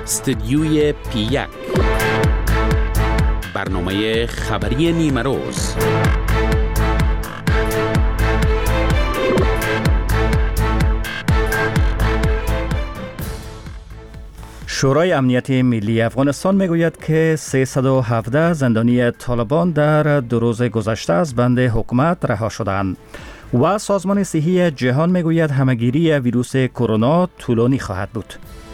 استدیوی پی1 برنامه خبری نیمه روز. شورای امنیت ملی افغانستان میگوید که 317 زندانی طالبان در 2 روز گذشته از بند حکومت رها شدند و سازمان صحی جهان میگوید همهگیری ویروس کرونا طولانی خواهد بود.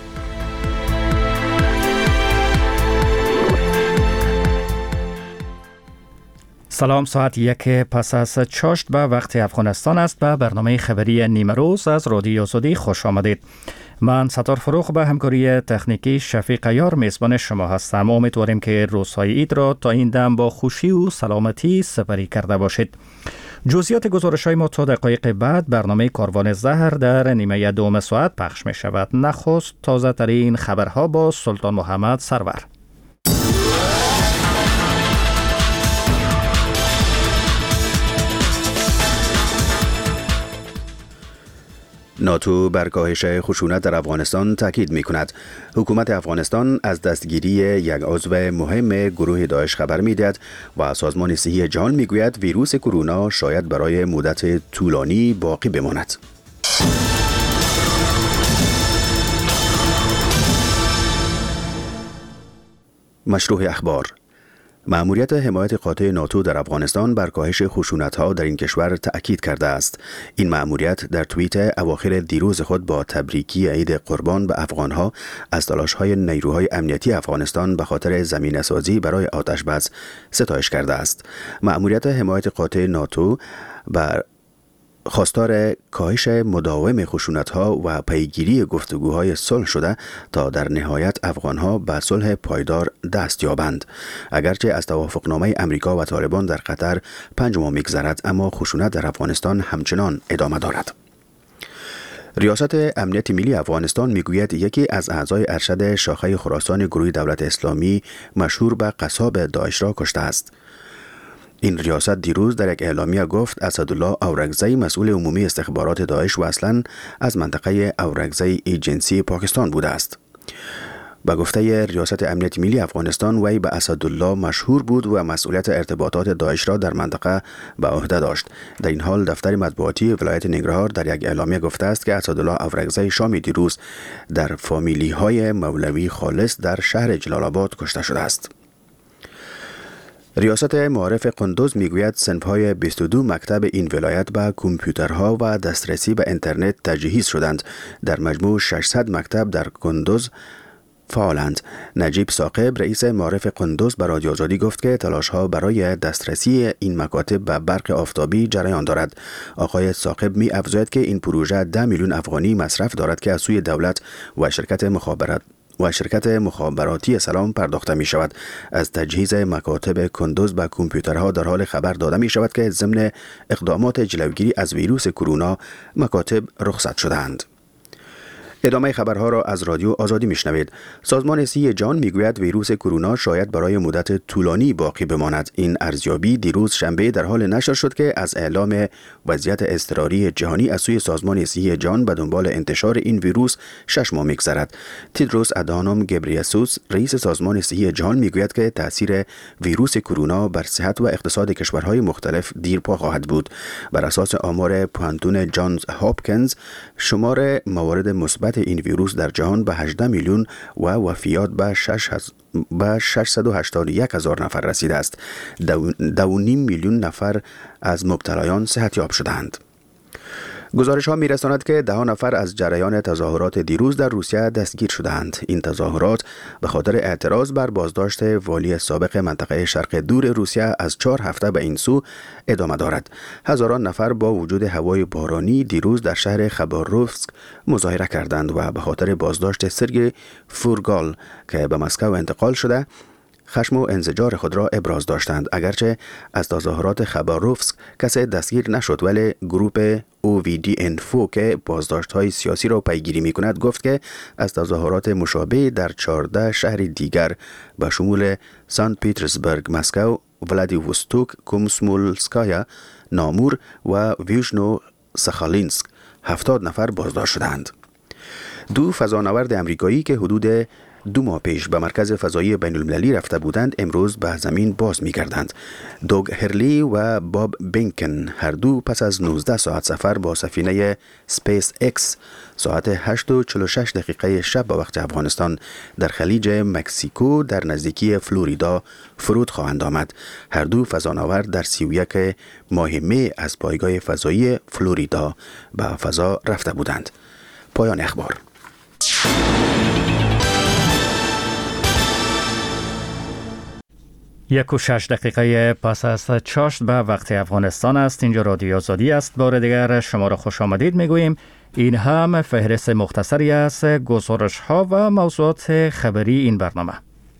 سلام، ساعت 1 پس از چاشت به وقت افغانستان است و برنامه خبری نیمه روز از رادیو آزادی خوش آمدید. من ستار فروخ به همکاری تکنیکی شفیق عیار میزبان شما هستم. امیدواریم که روزهای عید را تا این دم با خوشی و سلامتی سپری کرده باشید. جزئیات گزارش‌های ما تا دقایق بعد برنامه کاروان زهر در نیمه دوم ساعت پخش می شود. نخست تازه ترین خبرها با سلطان محمد سرور. ناتو بر کاهش خشونت در افغانستان تاکید می‌کند. حکومت افغانستان از دستگیری یک عضو مهم گروه داعش خبر می‌دهد و سازمان صحی جهان می‌گوید ویروس کرونا شاید برای مدت طولانی باقی بماند. مشروع اخبار. مأموریت حمایت قاطع ناتو در افغانستان بر کاهش خشونت‌ها در این کشور تأکید کرده است. این مأموریت در توییت اواخر دیروز خود با تبریکی عید قربان به افغان‌ها از تلاش‌های نیروهای امنیتی افغانستان به خاطر زمینه‌سازی برای آتش‌بس ستایش کرده است. مأموریت حمایت قاطع ناتو بر خواستار کاهش مداوم خشونت‌ها و پیگیری گفتگوهای صلح شده تا در نهایت افغان‌ها به صلح پایدار دست یابند. اگرچه از توافقنامه امریکا و طالبان در قطر 5 ماه می‌گذرد، اما خشونت در افغانستان همچنان ادامه دارد. ریاست امنیت ملی افغانستان میگوید یکی از اعضای ارشد شاخه خراسان گروه دولت اسلامی مشهور به قصاب داعش را کشته است. این ریاست دیروز در یک اعلامیه گفت اسدالله اورکزی مسئول عمومی استخبارات داعش و اصلاً از منطقه اورکزی ایجنسی پاکستان بوده است. به گفته ریاست امنیت ملی افغانستان، وی به اسدالله مشهور بود و مسئولیت ارتباطات داعش را در منطقه به عهده داشت. در این حال دفتر مطبوعاتی ولایت ننگرهار در یک اعلامیه گفته است که اسدالله اورکزی شام دیروز در فامیلی‌های مولوی خالص در شهر جلال آباد کشته شده است. ریاست معارف قندوز میگوید صنف‌های 22 مکتب این ولایت به کامپیوترها و دسترسی به اینترنت تجهیز شدند. در مجموع 600 مکتب در قندوز فعالند. نجیب ثاقب رئیس معارف قندوز به رادیو آزادی گفت که تلاش‌ها برای دسترسی این مکاتب به برق آفتابی جریان دارد. آقای ثاقب می افزاید که این پروژه 10 میلیون افغانی مصرف دارد که از سوی دولت و شرکت مخابراتی سلام پرداخته می شود. از تجهیز مکاتب کندوز به کامپیوترها در حال خبر داده می شود که ضمن اقدامات جلوگیری از ویروس کرونا مکاتب رخصت شدند. ادامه خبرها را از رادیو آزادی میشنوید. سازمان صحی جهان میگوید ویروس کرونا شاید برای مدت طولانی باقی بماند. این ارزیابی دیروز شنبه در حال نشر شد که از اعلام وضعیت اضطراری جهانی از سوی سازمان صحی جهان به دنبال انتشار این ویروس 6 ماه میگذرد. تدروس ادهانوم گبریسوس رئیس سازمان صحی جهان میگوید که تاثیر ویروس کرونا بر صحت و اقتصاد کشورهای مختلف دیرپا خواهد بود. بر اساس آمار پانتون جانز هاپکینز، شمار موارد مثبت این ویروس در جهان به 18 میلیون و وفیات به 681,000 نفر رسیده است. 2.5 میلیون نفر از مبتلایان صحتیاب شدند. گزارش ها می رساند که 10 نفر از جریان تظاهرات دیروز در روسیه دستگیر شدند. این تظاهرات به خاطر اعتراض بر بازداشت والی سابق منطقه شرق دور روسیه از 4 هفته به این سو ادامه دارد. هزاران نفر با وجود هوای بارانی دیروز در شهر خباروفسک مظاهره کردند و به خاطر بازداشت سرگئی فورگال که به مسکو انتقال شده خشم و انزجار خود را ابراز داشتند. اگرچه از تظاهرات خباروفسک کسی دستگیر نشد، ولی گروه OVD-Info که بازداشت‌های سیاسی را پیگیری می‌کند گفت که از تظاهرات مشابه در 14 شهر دیگر به شمول سنت پیترزبورگ، مسکو، ولادیوستوک، کومسمولسکایا، نامور و ویژنو ساخالینسک 70 نفر بازداشت شدند. 2 فضانورد امریکایی که حدود 2 ماه پیش به مرکز فضایی بین المللی رفته بودند امروز به زمین باز می گردند. دوگ هرلی و باب بینکن هر دو پس از 19 ساعت سفر با سفینه سپیس اکس ساعت 8:46 شب به وقت افغانستان در خلیج مکزیکو در نزدیکی فلوریدا فرود خواهند آمد. هر دو فضانورد در 31 ماه می از پایگاه فضایی فلوریدا به فضا رفته بودند. پایان اخبار. 1:06 پس از چاشت به وقت افغانستان است. اینجا رادیو آزادی است. بار دیگر شما را خوش آمدید میگوییم. این هم فهرست مختصری از گزارش ها و موضوعات خبری این برنامه.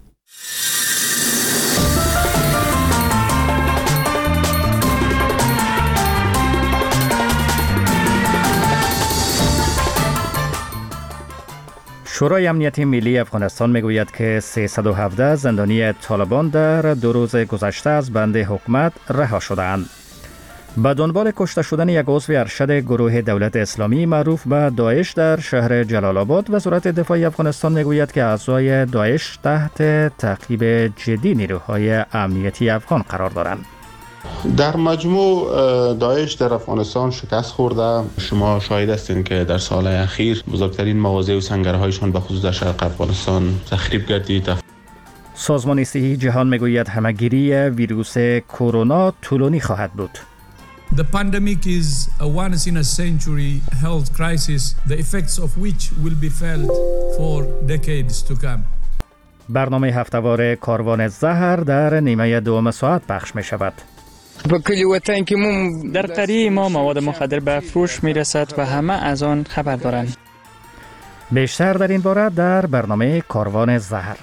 شورای امنیت ملی افغانستان میگوید که 317 زندانی طالبان در 2 روز گذشته از بند حکومت رها شدند. به دنبال کشته شدن یک عضو ارشد گروه دولت اسلامی معروف به داعش در شهر جلال آباد، وزارت دفاع افغانستان میگوید که اعضای داعش تحت تعقیب جدی نیروهای امنیتی افغان قرار دارند. در مجموع داعش در افغانستان شکست خورده. شما شاهد هستین که در سالهای اخیر بزرگترین مواضع و سنگرهایشان به خصوص در شرق افغانستان تخریب گردید. سازمان صحت جهان میگوید همهگیری ویروس کرونا طولانی خواهد بود. The pandemic is a once in a century health crisis, the effects of which will be felt for decades to come. برنامه هفته‌وار کاروان زهر در نیمه دوم ساعت پخش می شود. در قریه ما مواد مخدر به فروش می رسد و همه از آن خبر دارند. بیشتر در این باره در برنامه کاروان زهر.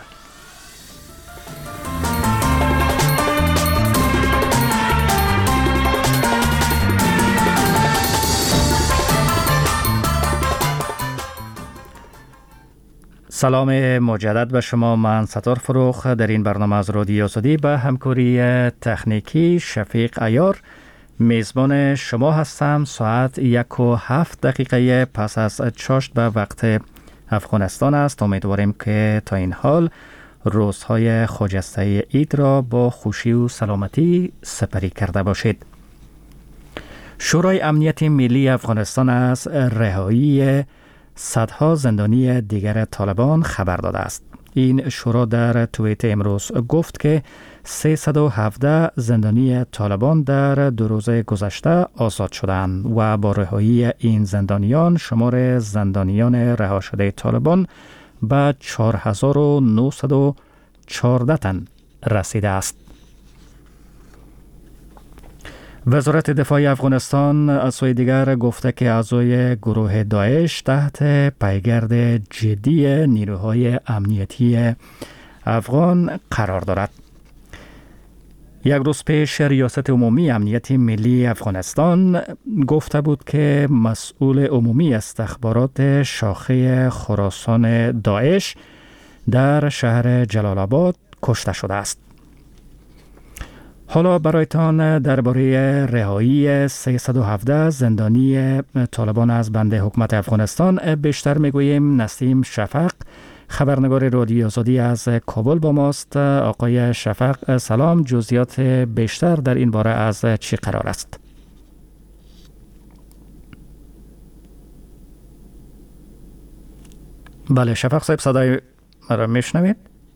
سلام مجدد به شما. من ستار فروخ در این برنامه از رادیو آزادی به همکاری تکنیکی شفیق عیار میزبان شما هستم. ساعت 1:07 پس از چاشت به وقت افغانستان است. امیدواریم که تا این حال روزهای خجسته عید را با خوشی و سلامتی سپری کرده باشید. شورای امنیت ملی افغانستان از رهایی صدها زندانی دیگر طالبان خبر داده است. این شورا در توییت امروز گفت که 317 زندانی طالبان در 2 روز گذشته آزاد شدند و با رهایی این زندانیان شمار زندانیان رها شده طالبان به 4914 تن رسیده است. وزارت دفاع افغانستان از سوی دیگر گفته که اعضای گروه داعش تحت پیگرد جدی نیروهای امنیتی افغان قرار دارد. یک روز پیش ریاست عمومی امنیت ملی افغانستان گفته بود که مسئول عمومی استخبارات شاخه خراسان داعش در شهر جلال آباد کشته شده است. حالا برایتان درباره رهایی 317 زندانی طالبان از بند حکومت افغانستان بیشتر میگوییم. نسیم شفق خبرنگار رادیو آزادی از کابل با ماست. آقای شفق سلام، جزئیات بیشتر در این باره از چی قرار است؟ بله شفق صاحب، صدای مرا میشنوید؟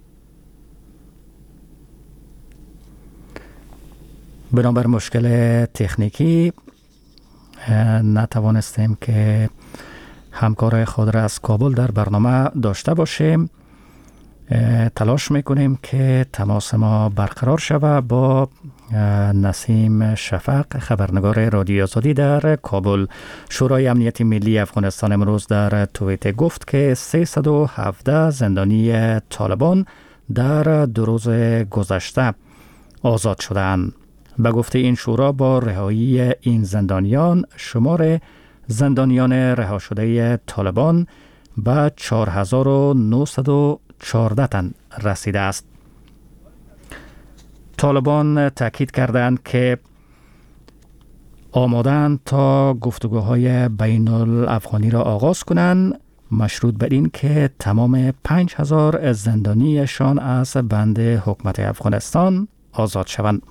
بنابر مشکل تکنیکی نتوانستیم که همکار خود را از کابل در برنامه داشته باشیم. تلاش میکنیم که تماس ما برقرار شود با نسیم شفق خبرنگار رادیو آزادی در کابل. شورای امنیت ملی افغانستان امروز در توییت گفت که 317 زندانی طالبان در 2 روز گذشته آزاد شدند. به گفته این شورا با رهایی این زندانیان شمار زندانیان رها شده طالبان به 4914 تن رسیده است. طالبان تاکید کردند که آمادند تا گفتگوهای بین الافغانی را آغاز کنند مشروط به این که تمام 5000 زندانیشان از بند حکومت افغانستان آزاد شوند.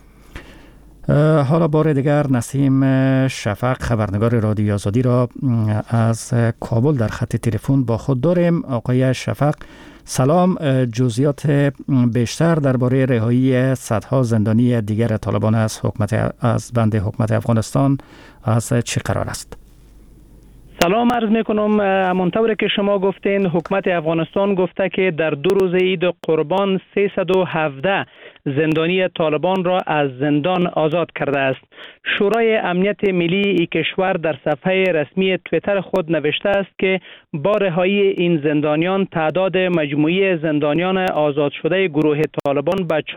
حالا بار دیگر نسیم شفق خبرنگار رادیو آزادی را از کابل در خط تلفن با خود داریم. آقای شفق سلام، جزئیات بیشتر درباره رهایی صدها زندانی دیگر طالبان از بند حکومت افغانستان از چه قرار است؟ سلام عرض میکنم. همانطور که شما گفتین، حکومت افغانستان گفته که در 2 روز عید قربان 317 زندانی طالبان را از زندان آزاد کرده است. شورای امنیت ملی این کشور در صفحه رسمی توییتر خود نوشته است که با رهایی این زندانیان تعداد مجموعی زندانیان آزاد شده گروه طالبان به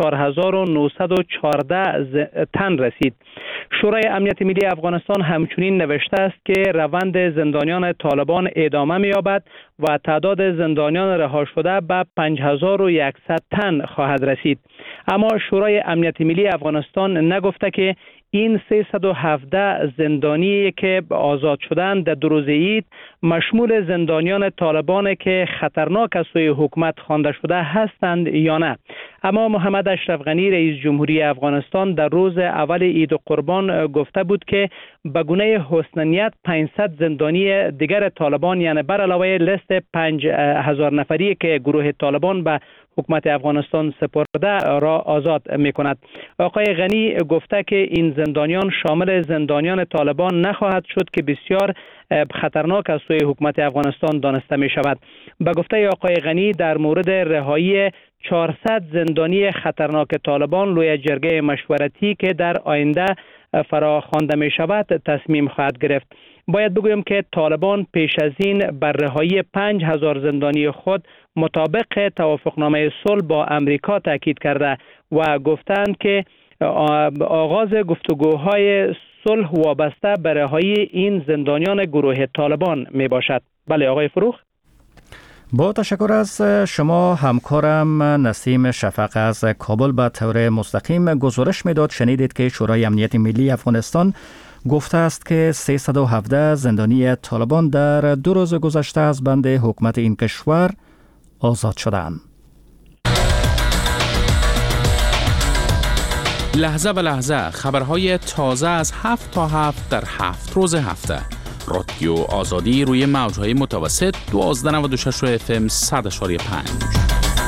4914 تن رسید. شورای امنیت ملی افغانستان همچنین نوشته است که روند زندانیان طالبان ادامه می‌یابد و تعداد زندانیان رها شده به 5100 تن خواهد رسید. اما شورای امنیت ملی افغانستان نگفته که این 317 زندانی که آزاد شدند در 2 روز عید مشمول زندانیان طالبان که خطرناک از سوی حکومت خوانده شده هستند یا نه. اما محمد اشرف غنی رئیس جمهوری افغانستان در روز اول عید قربان گفته بود که به گونه حسن نیت 500 زندانی دیگر طالبان، یعنی بر علاوه لیست 5000 نفری که گروه طالبان به حکومت افغانستان سپرده را آزاد می کند. آقای غنی گفته که این زندانیان شامل زندانیان طالبان نخواهد شد که بسیار خطرناک از سوی حکومت افغانستان دانسته می شود. به گفته آقای غنی در مورد رهایی 400 زندانی خطرناک طالبان لوی جرگه مشورتی که در آینده فراخوانده می شود تصمیم خواهد گرفت. باید بگویم که طالبان پیش از این بر رهایی 5000 زندانی خود مطابق توافقنامه صلح با امریکا تاکید کرده و گفتند که آغاز گفتگوهای صلح وابسته به رهایی این زندانیان گروه طالبان می باشد. بله آقای فروخ. با تشکر از شما. همکارم نسیم شفق از کابل به طور مستقیم گزارش میداد. شنیدید که شورای امنیت ملی افغانستان گفته است که 317 زندانی طالبان در 2 روز گذشته از بند حکومت این کشور آزاد شدند. لحظه به لحظه خبرهای تازه از 7 تا 7 در 7 روز هفته. رادیو آزادی روی موجهای متوسط 1296 FM 100.5.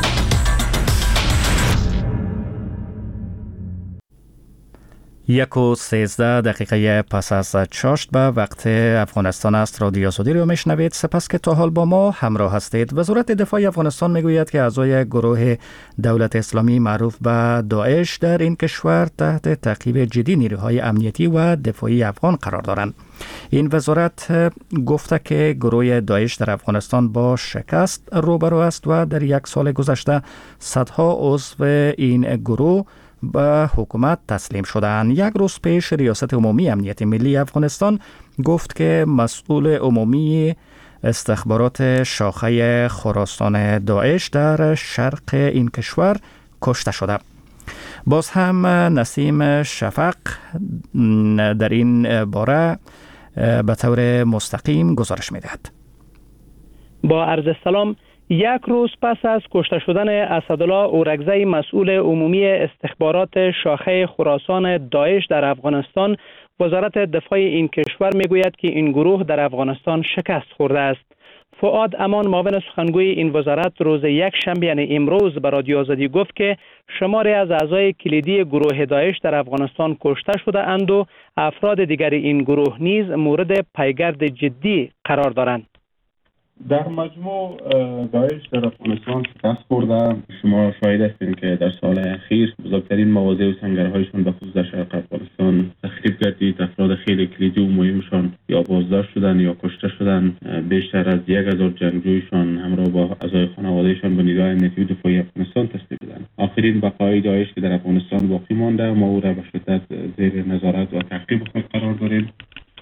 1:13 پس از چاشت به وقت افغانستان است. رادیو آزادی رو میشنوید. سپس که تا حال با ما همراه هستید. وزارت دفاع افغانستان میگوید که اعضای گروه دولت اسلامی معروف به داعش در این کشور تحت تعقیب جدی نیروهای امنیتی و دفاعی افغان قرار دارند. این وزارت گفته که گروه داعش در افغانستان با شکست روبرو است و در 1 سال گذشته صدها عضو این گروه به حکومت تسلیم شدند. 1 روز پیش ریاست عمومی امنیت ملی افغانستان گفت که مسئول عمومی استخبارات شاخه خراسان داعش در شرق این کشور کشته شده. باز هم نسیم شفق در این باره به طور مستقیم گزارش می‌دهد. با عرض سلام. 1 روز پس از کشته شدن اسدالله اورگزی مسئول عمومی استخبارات شاخه خراسان داعش در افغانستان، وزارت دفاع این کشور میگوید که این گروه در افغانستان شکست خورده است. فؤاد امان معاون سخنگوی این وزارت روز 1 شنبه یعنی امروز به رادیو آزادی گفت که شماری از اعضای کلیدی گروه داعش در افغانستان کشته شده اند و افراد دیگر این گروه نیز مورد پیگرد جدی قرار دارند. در مجموع داعش در افغانستان شکست خورده. شما شاهد هستید که در سال اخیر بزرگترین مواضع و سنگرهایشان به خصوص در شرق افغانستان تخریب گردید. افراد خیلی کلیدی و مهمشان یا بازداشت شدن یا کشته شدن. بیشتر از 1000 جنگجویشان همراه با اعضای خانوادهشان به نیروهای امنیتی و دفاعی افغانستان تسلیم شدند. آخرین بقای داعش که در افغانستان باقی مانده، ما او را به شدت زیر نظارت و تعقیب خود قرار داریم.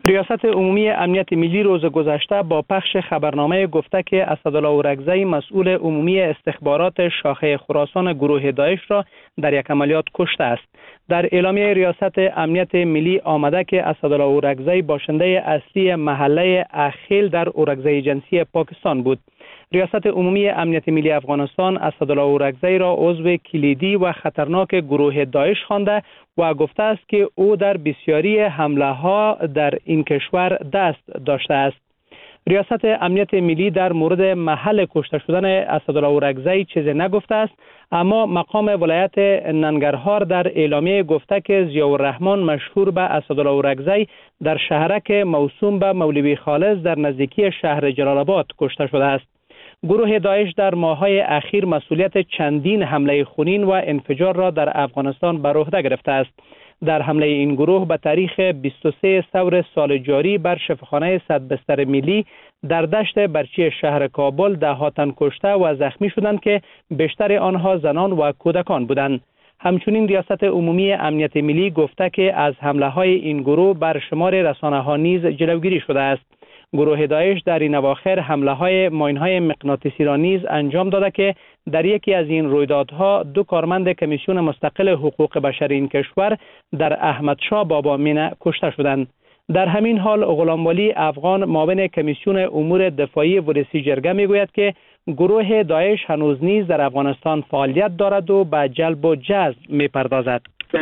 ریاست عمومی امنیت ملی روز گذشته با پخش خبرنامه گفته که اسدالله اورگزی مسئول عمومی استخبارات شاخه خراسان گروه داعش را در یک عملیات کشته است. در اعلامیه ریاست امنیت ملی آمده که اسدالله اورگزی باشنده اصلی محله اخیل در اورگزی ایجنسی پاکستان بود. ریاست عمومی امنیت ملی افغانستان اسدالله اورگزی را عضو کلیدی و خطرناک گروه داعش خوانده و گفته است که او در بسیاری حمله ها در این کشور دست داشته است. ریاست امنیت ملی در مورد محل کشته شدن اسدالله اورگزی چیزی نگفته است، اما مقام ولایت ننگرهار در اعلامیه گفته که ضیاءالرحمن مشهور به اسدالله اورگزی در شهرک موسوم به مولوی خالص در نزدیکی شهر جلال آباد کشته شده است. گروه داعش در ماه‌های اخیر مسئولیت چندین حمله خونین و انفجار را در افغانستان بر عهده گرفته است. در حمله این گروه به تاریخ 23 ثور سال جاری بر شفاخانه 100 بستر ملی در دشت برچی شهر کابل 10 تن کشته و زخمی شدند که بیشتر آنها زنان و کودکان بودند. همچنین ریاست عمومی امنیت ملی گفته که از حمله‌های این گروه بر شمار رسانه‌ها نیز جلوگیری شده است. گروه داعش در این اواخر حمله‌های ماین‌های مغناطیسی را نیز انجام داده که در یکی از این رویدادها 2 کارمند کمیسیون مستقل حقوق بشر این کشور در احمدشاه بابا مینه کشته شدند. در همین حال غلامولی افغان معاون کمیسیون امور دفاعی ولسی جرگه میگوید که گروه داعش هنوز نیز در افغانستان فعالیت دارد و به جلب و جذب می‌پردازد.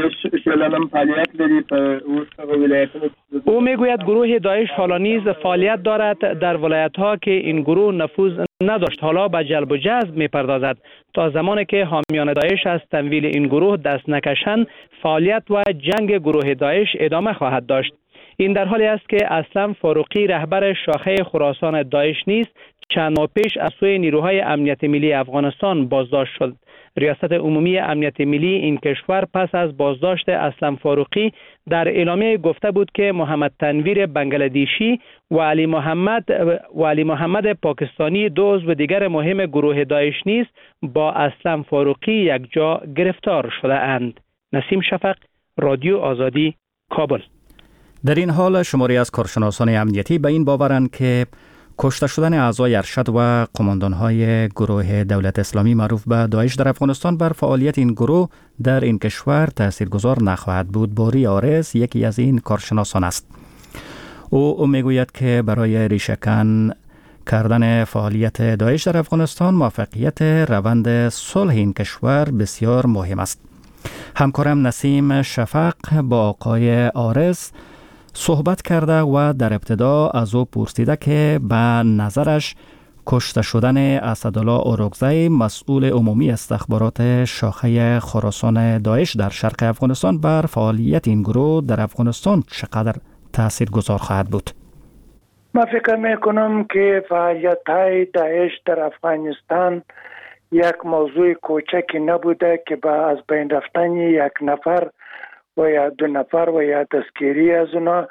او میگوید گروه داعش حالا نیز فعالیت دارد در ولایت‌ها که این گروه نفوذ نداشت، حالا به جلب و جذب می‌پردازد. تا زمانی که حامیان داعش از تمویل این گروه دست نکشند، فعالیت و جنگ گروه داعش ادامه خواهد داشت. این در حالی است که اسلم فاروقی رهبر شاخه خراسان داعش نیز چند ماه پیش از سوی نیروهای امنیت ملی افغانستان بازداشت شد. ریاست عمومی امنیت ملی این کشور پس از بازداشت اسلم فاروقی در اعلامیه گفته بود که محمد تنویر بنگلادیشی و علی محمد پاکستانی 2 عضو دیگر مهم گروه داعش نیز با اسلم فاروقی یک جا گرفتار شده اند. نسیم شفق، رادیو آزادی، کابل. در این حال شماری از کارشناسان امنیتی به این باورند که کشته شدن اعضای ارشد و قماندان‌های گروه دولت اسلامی معروف به داعش در افغانستان بر فعالیت این گروه در این کشور تاثیرگذار نخواهد بود. باری آرز یکی از این کارشناسان است. او میگوید که برای ریشه‌کن کردن فعالیت داعش در افغانستان موفقیت روند صلح این کشور بسیار مهم است. همکارم نسیم شفق با آقای آرز صحبت کرده و در ابتدا از او پرسیده که به نظرش کشته شدن اسدالله اورگزی مسئول عمومی استخبارات شاخه خراسان داعش در شرق افغانستان بر فعالیت این گروه در افغانستان چقدر تاثیرگذار خواهد بود؟ من فکر میکنم که فعالیت‌های داعش در افغانستان یک موضوع کوچکی نبوده که با از بین رفتن یک نفر و یا 2 نفر و یا دستگیری از اونا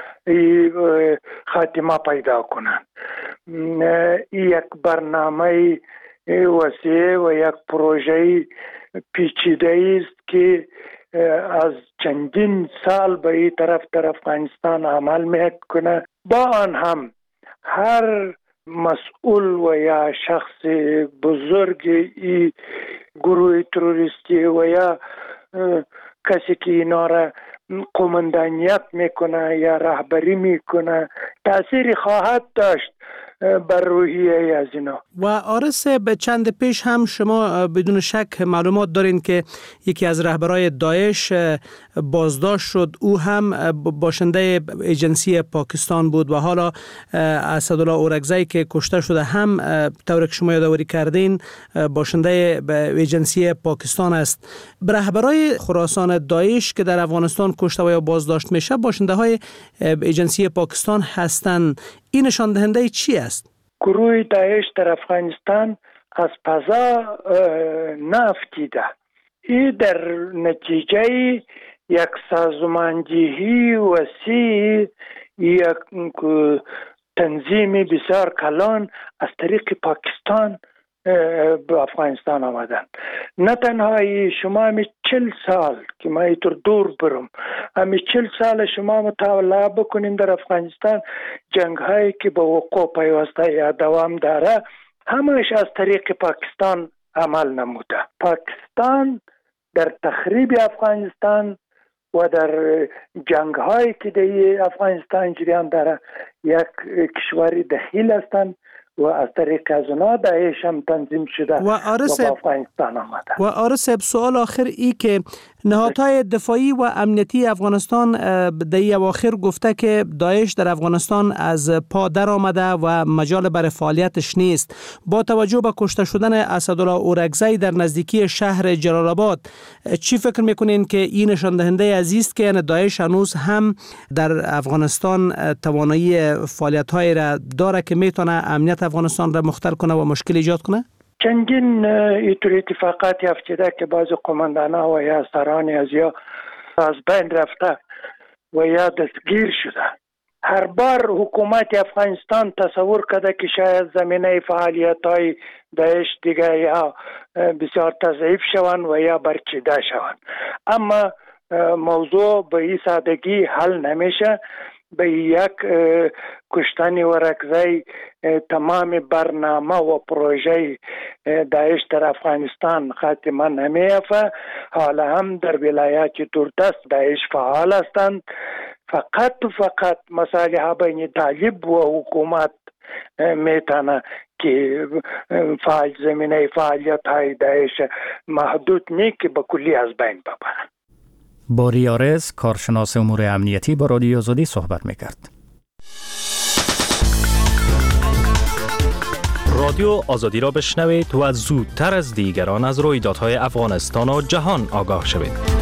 خاتمه پیدا کنند. یک برنامه وسیع و یک پروژه پیچیده است که از چندین سال به این طرف در افغانستان عمل میکنه. با آن هم هر مسئول و یا شخص بزرگ این گروه تروریستی و یا کسی که اینا را قماندانیت میکنه یا رهبری میکنه تأثیری خواهد داشت بر روحیه از اینا. و آرس به چند پیش هم شما بدون شک معلومات دارین که یکی از رهبرای داعش بازداشت شد، او هم باشنده ایجنسی پاکستان بود و حالا اسدالله اورگزی که کشته شده هم طور که شما یادآوری کردین باشنده ایجنسی پاکستان است. رهبرای خراسان داعش که در افغانستان کشته و یا بازداشت میشه باشنده های ایجنسی پاکستان هستند. این نشان دهنده چی است؟ گروه داعش در افغانستان از فضا نافتیده. این در نتیجه یک سازماندهی وسیع، یک تنظیم بسیار کلان از طریق پاکستان به افغانستان آمدن. نه تنها شما 40 سال که ما اینطور دور برم، همین 40 سال شما مطالعه بکنین در افغانستان، جنگ هایی که به وقوع پیوسته یا دوام داره همش از طریق پاکستان عمل نموده. پاکستان در تخریب افغانستان و در جنگ هایی که در افغانستان جریان داره یک کشوری دخیل هستند و از طریق از اونا داعش هم تنظیم شده و افغانستان آمده. و آرس سوال آخر ای که نهادهای دفاعی و امنیتی افغانستان در اواخر گفته که داعش در افغانستان از پا در آمده و مجال برای فعالیتش نیست. با توجه به کشته شدن اسدالله اورکزی در نزدیکی شهر جلال آباد، چی فکر میکنین که این نشان دهنده عزیز که داعش هنوز هم در افغانستان توانایی فعالیت‌های را داره که میتونه امنیت افغانستان را مختل کنه و مشکل ایجاد کنه؟ چندین اینطور اتفاقات افتاده که بعض قماندانا و یا سران از بین رفته و یا دستگیر شده. هر بار حکومت افغانستان تصور کرده که شاید زمینه فعالیت‌های داعش دیگه یا بسیار تضعیف شوند و یا برچیده شوند، اما موضوع به این سادگی حل نمیشه. به یک کشتن اورکزی تمام برنامه و پروژه داعش در افغانستان خاتمه نمی‌یافته. حالا هم در ولایات دوردست داعش فعال هستند. فقط مصالح بین طالب و حکومت میتونه که زمینه فعالیت های داعش محدود نی که به کلی از بین ببرند. باری آرز، کارشناس امور امنیتی، با رادیو آزادی صحبت میکرد. رادیو آزادی را بشنوید و زودتر از دیگران از رویدادهای افغانستان و جهان آگاه شوید.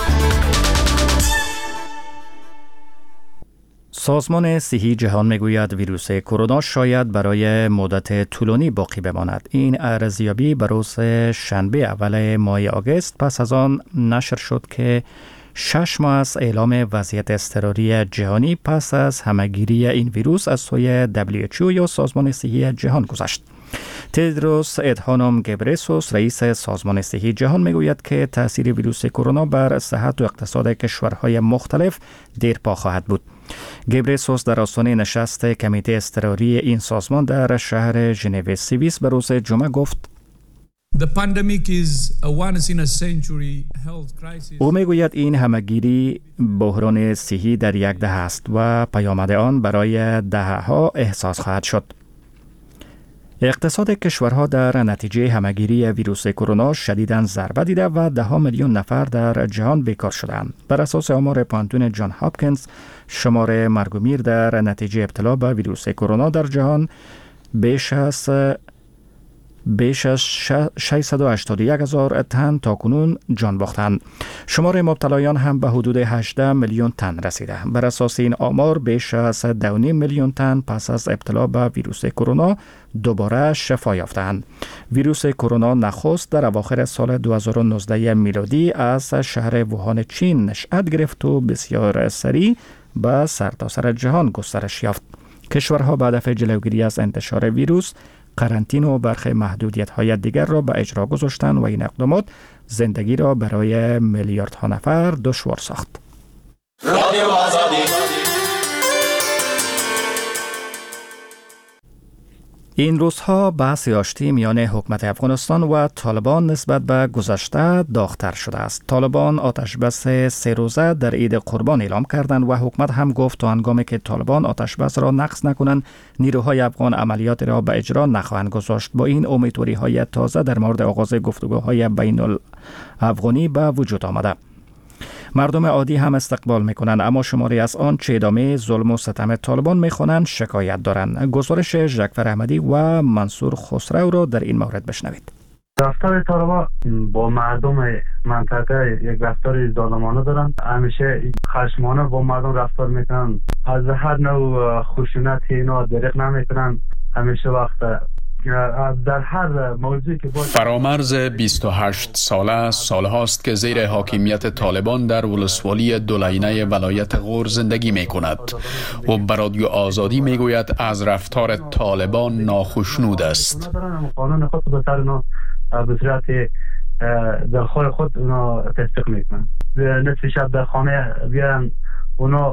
سازمان صحی جهان میگوید ویروس کرونا شاید برای مدت طولانی باقی بماند. این ارزیابی به روز شنبه اول ماه آگوست پس از آن نشر شد که 6 ماه از اعلام وضعیت اضطراری جهانی پس از همهگیری این ویروس از سوی WHO یا سازمان صحی جهان گذشت. تدروس ادهانوم گبرسوس، رئیس سازمان صحی جهان، میگوید که تاثیر ویروس کرونا بر صحت و اقتصاد کشورهای مختلف دیرپا خواهد بود. گبرسوس در آستانه نشست کمیته اضطراری این سازمان در شهر ژنو سوئیس به روز جمعه گفت: او میگوید این همهگیری بحران صحی در یک دهه است و پیامد آن برای دهه‌ها احساس خواهد شد. اقتصاد کشورها در نتیجه همهگیری ویروس کرونا شدیداً ضربه دیده و 10 میلیون نفر در جهان بیکار شدند. بر اساس آمار پانتون جان هاپکینز، شمار مرگ و میر در نتیجه ابتلا به ویروس کرونا در جهان بیش از 681,000 تن تاکنون جان باختند. شمار مبتلایان هم به حدود 18 میلیون تن رسیده. بر اساس این آمار بیش از 2.5 میلیون تن پس از ابتلا به ویروس کرونا دوباره شفا یافتند. ویروس کرونا نخست در اواخر سال 2019 میلادی از شهر ووهان چین نشأت گرفت و بسیار سریع به سرتاسر جهان گسترش یافت. کشورها به هدف جلوگیری از انتشار ویروس قرنطینه و برخی محدودیت‌های دیگر را به اجرا گذاشتند و این اقدامات زندگی را برای میلیاردها نفر دشوار ساخت. رادیو آزادی. این روزها بحث آشتی میان حکومت افغانستان و طالبان نسبت به گذشته داغ‌تر شده است. طالبان آتش بس 3 روزه در عید قربان اعلام کردند و حکومت هم گفت تا هنگامی که طالبان آتش بس را نقض نکنند نیروهای افغان عملیات را به اجرا نخواهند گذاشت. با این امیدواری‌های تازه در مورد آغاز گفتگوهای بین الافغانی به وجود آمده. مردم عادی هم استقبال میکنند، اما شماری از آن چه ادامه ظلم و ستم طالبان میخوانند شکایت دارند. گزارش ژکفر احمدی و منصور خسرو را در این مورد بشنوید. رفتار طالبان با مردم منطقه یک رفتار ظالمانه دارند. همیشه خشمانه با مردم رفتار میکنند. از هر نوع خشونت اینا دریغ نمیکنند. همیشه وقت در هر موضوعی که فرامرز 28 ساله سالهاست که زیر حاکمیت طالبان در ولسوالی دولینه ولایت غور زندگی می کند و به رادیو آزادی می گوید از رفتار طالبان ناخشنود است. قانون خود به سر به صورت دلخواه خود اونا تصدیق میکنن. نصف شب در خانه بیان اونا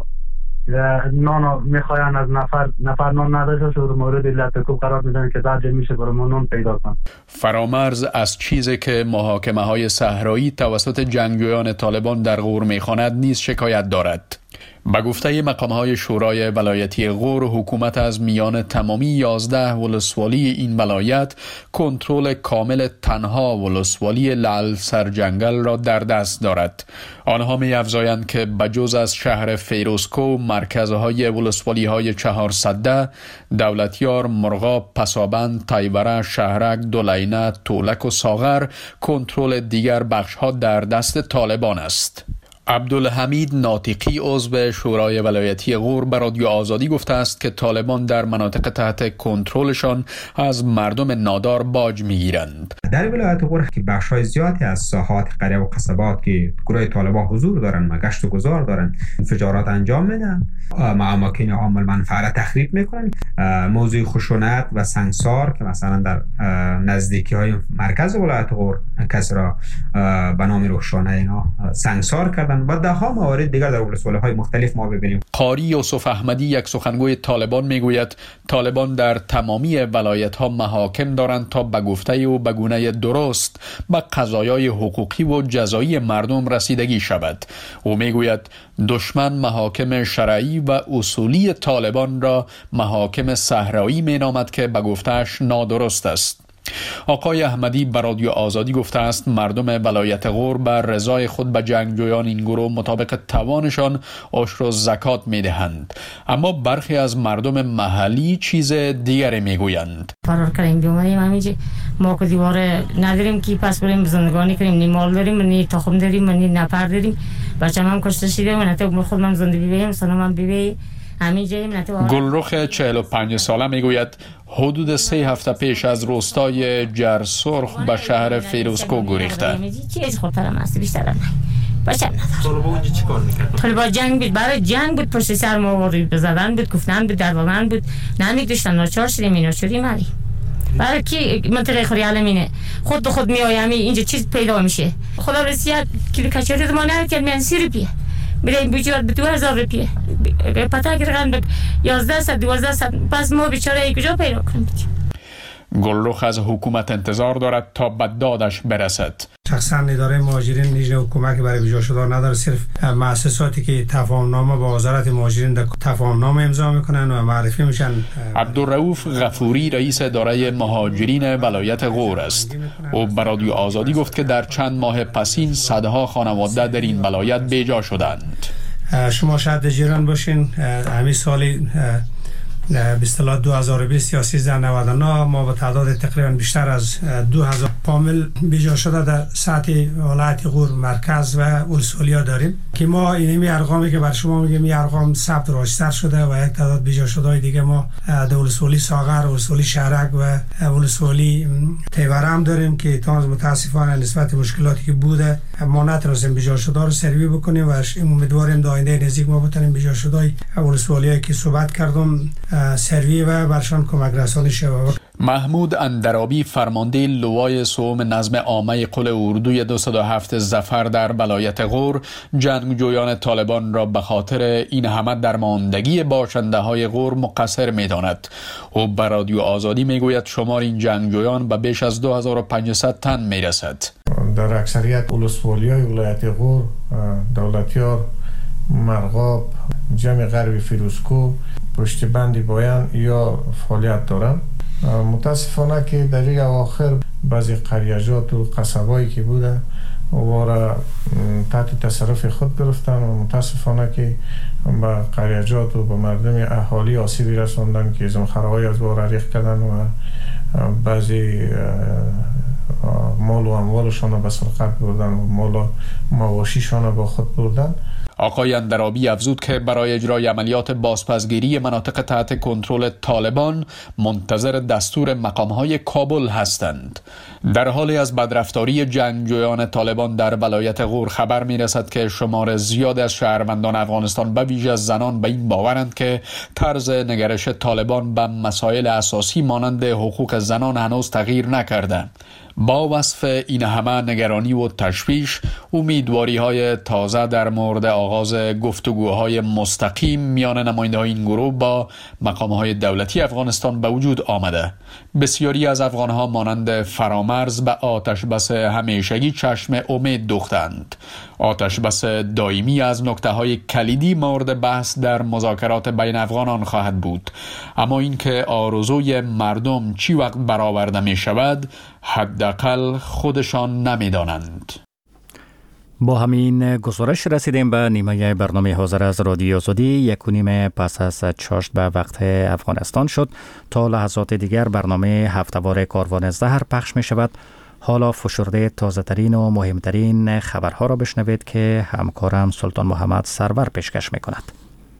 نان میخواین از نفر نان نداشته شد مورد لطکوب قرار میدن که درجه میشه برای ما نان پیدا کن. فرامرز از چیزی که محاکمه های صحرایی توسط جنگجویان طالبان در غور میخواند نیز شکایت دارد. به گفته مقام‌های شورای ولایتی غور، حکومت از میان تمامی 11 ولسوالی این ولایت کنترل کامل تنها ولسوالی لعل سرجنگل را در دست دارد. آنها می‌افزایند که بجز از شهر فیروزکو، مرکزهای ولسوالی‌های 400 دولتیار، مرغاب، پسابند، تایبره، شهرک، دولینه، تولک و ساغر، کنترل دیگر بخش‌ها در دست طالبان است. عبدالحمید ناطقی عضو شورای ولایتی غور به رادیو آزادی گفته است که طالبان در مناطق تحت کنترلشان از مردم نادار باج میگیرند. در ولایت غور که بخش‌های زیادی از ساحات قریه و قصبات که گروه طالبان حضور دارند و گشت و گذار دارند انفجارات انجام میدن، اماکن عامل منفعه تخریب میکنن. موضوع خشونت و سنگسار که مثلا در نزدیکی‌های مرکز ولایت غور کسی را به نام روشانه اینا سنگسار کردن و ده ها موارد دیگر در ولسوالی‌های مختلف ما ببینیم. قاری یوسف احمدی، یک سخنگوی طالبان، میگوید طالبان در تمامی ولایت‌ها محاکم دارند تا به گفته او به گونه درست به قضایای حقوقی و جزایی مردم رسیدگی شود. او میگوید دشمن محاکم شرعی و اصولی طالبان را محاکم صحرایی مینامد که به گفته‌اش نادرست است. آقای احمدی به رادیو آزادی گفته است مردم ولایت غور بر رضای خود به جنگجویان این گروه مطابق توانشان عشر و زکات میدهند، اما برخی از مردم محلی چیز دیگری میگویند. فرار کردیم بیومدیم همینجا، ما که دیوار نداریم که پس بریم زندگانی کنیم، نی مال داریم، نی تخم داریم، نی نفر داریم، بچه‌م هم کشته شده و نتو خودم زندگی بیم، سنم بیبی گلرخ 45 ساله میگوید حدود 3 هفته پیش از روستای جرسرخ به شهر فیروزکو گریخته. چیز خودترم است بیشتر نه. بچه‌م نداره. طالبا اونجا چیکار می‌کردن؟ طالبا جنگ بود، برای جنگ بود، پشت سر ما وارد بزدن بود، گفتن بود، دروغن بود، نمی‌داشتن ناچار شدیم اینا شدیم علی. برای کی منطقه خوری علمینه خود به خود میایم اینجا چیز پیدا میشه. خدا رسید کیلو کچری ما نرکرد من 30 روپیه بریم بیچاره به 2000 روپیه پتا گرگان به 1100 1200 پس ما بیچاره کجا پیدا کنیم؟ گلرخ از حکومت انتظار دارد تا به دادش برسد. شخصا اداره مهاجرین نیز کمک برای ویزا شدن نداره، صرف مؤسساتی که تفاهمنامه با وزارت مهاجرین در تفاهمنامه امضا میکنن و معرفی میشن. عبدالرؤوف غفوری رئیس اداره مهاجرین ولایت غور است. او به رادیو آزادی گفت که در چند ماه پسین صدها خانواده در این ولایت بیجا شدند. شما شاید جیران باشین، همین سالی به اصطلاح 2020 یا 1399 ما به تعداد تقریبا بیشتر از 2000 فامیل بیجا شده در سطح ولایت غور مرکز و ولسوالیا داریم که ما اینمی ارقامی که بر شما میگم این ارقام ثبت راشتر شده و یک تعداد بیجا شده دیگه ما در ولسوالی ساغر، ولسوالی شهرک و ولسوالی تیوره هم داریم که تا متاسفانه نسبت مشکلاتی که بوده ما نتونستیم بیجا شده رو سروی بکنیم و امیدواریم در آینده نزدیک ما بتونیم بیجا شده ولسوالی که صحبت کردم سروی و برشان کمک رسانی شود. محمود اندرابی فرمانده لوای سوم نظم عامه قل اردوی 207 ظفر در ولایت غور جنگجویان طالبان را به خاطر این همه درماندگی باشنده های غور مقصر می داند. او به رادیو آزادی می گوید شمار این جنگجویان به بیش از 2500 تن می رسد. در اکثریت ولسوالی های ولایت غور، دولتیار، مرغاب، جمع غربی فیروزکو، پشت بندی بایان یا فعالیت دارن. متاسفانه که در این اواخر بعضی قریجات و قصبایی که بوده وارا تحت تصرف خود گرفتن و متاسفانه که به قریجات و به مردم اهالی آسیبی رساندن که زمخره‌های از وارا ریخت کردن و بعضی مال و اموالشان را به سرقت بردن و مال و مواشیشان را با خود بردن. آقای اندرابی افزود که برای اجرای عملیات بازپسگیری مناطق تحت کنترل طالبان منتظر دستور مقام‌های کابل هستند. در حالی از بدرفتاری جنگجویان طالبان در ولایت غور خبر می‌رسد که شمار زیاد از شهروندان افغانستان به ویژه زنان به این باورند که طرز نگرش طالبان به مسائل اساسی مانند حقوق زنان هنوز تغییر نکرده. با وصف این همه نگرانی و تشویش، امیدواری های تازه در مورد آغاز گفتگوهای مستقیم میان نماینده های این گروه با مقام های دولتی افغانستان به وجود آمده. بسیاری از افغان ها مانند فرامرز به آتش بس همیشگی چشم امید دوختند. آتش بس دائمی از نکته های کلیدی مورد بحث در مذاکرات بین افغانان خواهد بود، اما اینکه آرزوی مردم چی وقت برآورده می شود حداقل خودشان نمی دانند. با همین گزارش رسیدیم به نیمه برنامه حاضر از رادیو آزادی. 1:30 پس از چاشت به وقت افغانستان شد. تا لحظات دیگر برنامه هفته‌وار کاروان زهر پخش می شود. حالا فشرده تازه ترین و مهمترین خبرها را بشنوید که همکارم سلطان محمد سرور پیشکش می کند.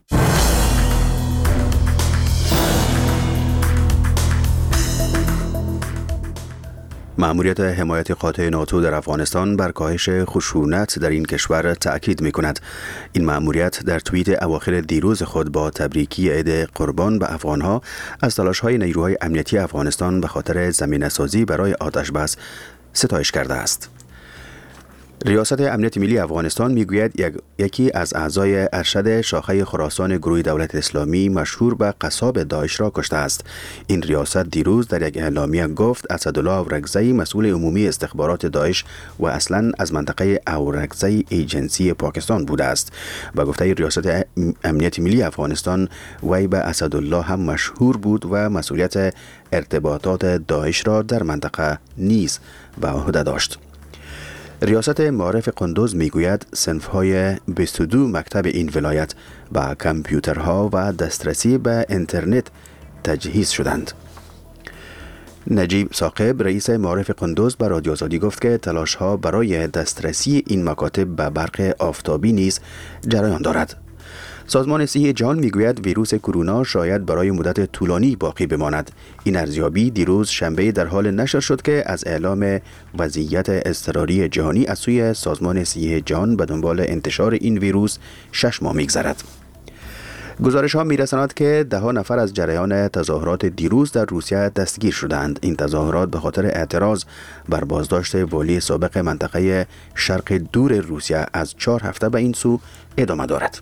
مأموریت حمایت قاطع ناتو در افغانستان بر کاهش خشونت در این کشور تأکید می‌کند. این مأموریت در توییت اواخر دیروز خود با تبریکی عید قربان به افغان‌ها از تلاش‌های نیروهای امنیتی افغانستان به خاطر زمینه‌سازی برای آتش‌بس ستایش کرده است. ریاست امنیت ملی افغانستان میگوید یکی از اعضای ارشد شاخه خراسان گروه دولت اسلامی مشهور به قصاب داعش را کشته است. این ریاست دیروز در یک اعلامیه گفت اسدالله اورکزئی مسئول عمومی استخبارات داعش و اصلا از منطقه اورکزئی ایجنسی پاکستان بوده است. و گفته ریاست امنیت ملی افغانستان وی به اسدالله هم مشهور بود و مسئولیت ارتباطات داعش را در منطقه نیز به عهده داشت. ریاست معارف قندوز میگوید صنف‌های 22 مکتب این ولایت با کامپیوترها و دسترسی به اینترنت تجهیز شدند. نجیب ثاقب رئیس معارف قندوز به رادیو آزادی گفت که تلاش‌ها برای دسترسی این مکاتب به برق آفتابی نیز جریان دارد. سازمان صحت جهان میگوید ویروس کرونا شاید برای مدت طولانی باقی بماند. این ارزیابی دیروز شنبه در حال نشر شد که از اعلام وضعیت اضطراری جهانی از سوی سازمان صحت جهان به دنبال انتشار این ویروس 6 ماه میگذرد. گزارش ها میرساند که 10 نفر از جریان تظاهرات دیروز در روسیه دستگیر شدند. این تظاهرات به خاطر اعتراض بر بازداشت والی سابق منطقه شرق دور روسیه از 4 هفته به این سو ادامه دارد.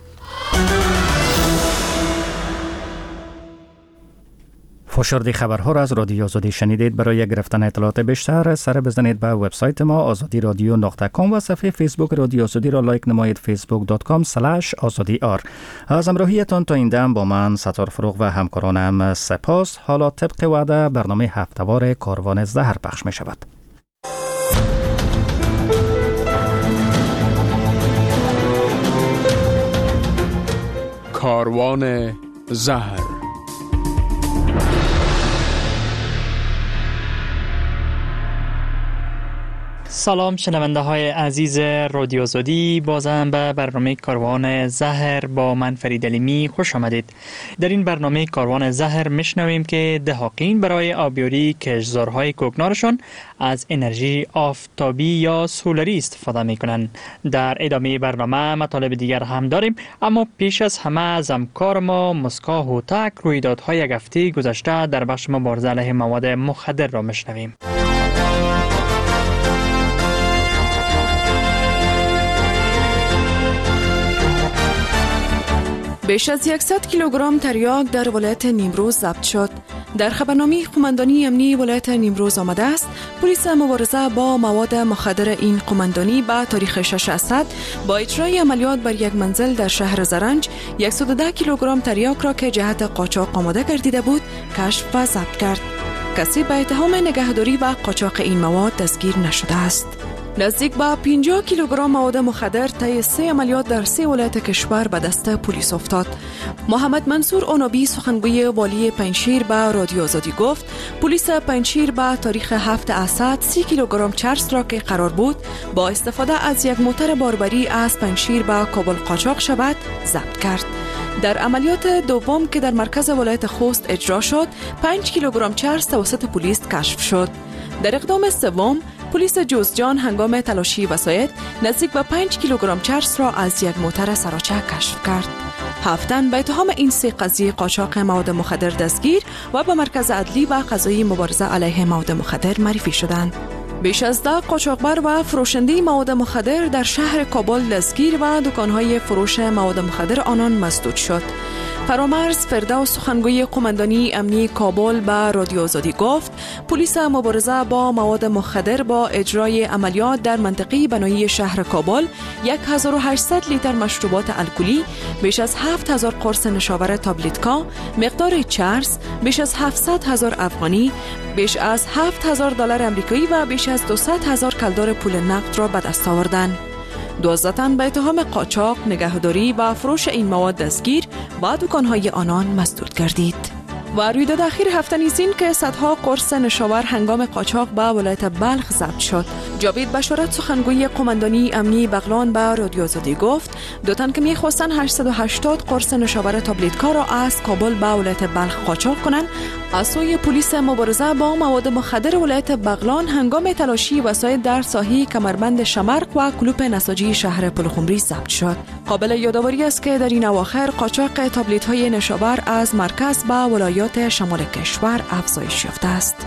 فشرده خبرها را از رادیو آزادی شنیدید. برای گرفتن اطلاعات بیشتر سر بزنید به وبسایت ما azadiradyo.com و صفحه فیسبوک رادیو آزادی را لایک نمایید facebook.com/azadiar. از همراهیتان تا این دم با من ستار فروغ و همکارانم سپاس. حالا طبق وعده برنامه هفته‌وار کاروان زهر پخش می شود. کاروان زهر. سلام شنونده های عزیز رادیو آزادی، بازم به برنامه کاروان زهر با من فرید علیمی خوش آمدید. در این برنامه کاروان زهر میشنویم که دهاقین برای آبیاری کشتزارهای کوکنارشان از انرژی آفتابی یا سولری استفاده میکنن. در ادامه برنامه مطالب دیگر هم داریم، اما پیش از همه از همکار ما مسکا هوتک رویدادهای یک هفته گذشته در بخش مبارزه علیه مواد مخدر را میشنویم. بیش از 100 کیلوگرم تریاک در ولایت نیمروز ضبط شد. در خبرنامه قماندانی امنی ولایت نیمروز آمده است پلیس مبارزه با مواد مخدر این قماندانی به تاریخ 6 اسد با اجرای عملیات بر یک منزل در شهر زرنج 110 کیلوگرم تریاک را که جهت قاچاق آماده گردیده بود کشف و ضبط کرد. کسی به اتهام نگهداری و قاچاق این مواد دستگیر نشده است. نزدیک به 50 کیلوگرم مواد مخدر طی 3 عملیات در 3 ولایت کشور به دست پلیس افتاد. محمد منصور اونابی سخنگوی والی پنجشیر به رادیو آزادی گفت پلیس پنجشیر به تاریخ 7 اسد 30 کیلوگرم چرس را که قرار بود با استفاده از یک موتر باربری از پنجشیر به کابل قاچاق شود ضبط کرد. در عملیات دوم که در مرکز ولایت خوست اجرا شد 5 کیلوگرم چرس توسط پلیس کشف شد. در اقدام سوم پلیس جوزجان هنگام تلاشی وسایط نزدیک به 5 کیلوگرم چرس را از یک موتر سراچه کشف کرد. 7 تن به اتهام این 3 قضیه قاچاق مواد مخدر دستگیر و به مرکز عدلی و قضایی مبارزه علیه مواد مخدر معرفی شدند. بیش از 10 قاچاقبر و فروشنده مواد مخدر در شهر کابل دستگیر و دکانهای فروش مواد مخدر آنان مسدود شد. فرامرز فردوس سخنگوی قماندانی امنی کابل به رادیو آزادی گفت پلیس مبارزه با مواد مخدر با اجرای عملیات در منطقه بنایی شهر کابل 1800 لیتر مشروبات الکلی، بیش از 7000 قرص نشاور تابلتکا، مقدار چرس بیش از 700,000 افغانی، بیش از $7,000 امریکایی و بیش از 200,000 کلدار پول نقد را به دست آوردند. 12 تن به اتهام قاچاق، نگهداری و فروش این مواد دستگیر و دکانهای آنان مسدود گردید. و رویداد اخیر هفته نیز این که صدها قرص نشاور هنگام قاچاق به ولایت بلخ ضبط شد. جاوید بشارت سخنگوی قماندانی امنی بغلان به رادیو آزادی گفت 2 تن که می‌خواستند 880 قرص نشاور تابلتکا را از کابل به ولایت بلخ قاچاق کنند، از سوی پلیس مبارزه با مواد مخدر ولایت بغلان هنگام تلاشی وسایل در ساحه کمربند شمرق و کلوپ نساجی شهر پلخمری ضبط شد. قابل یادآوری است که در این اواخر قاچاق تابلت‌های نشاور از مرکز به ولایات شمال کشور افزایش یافته است.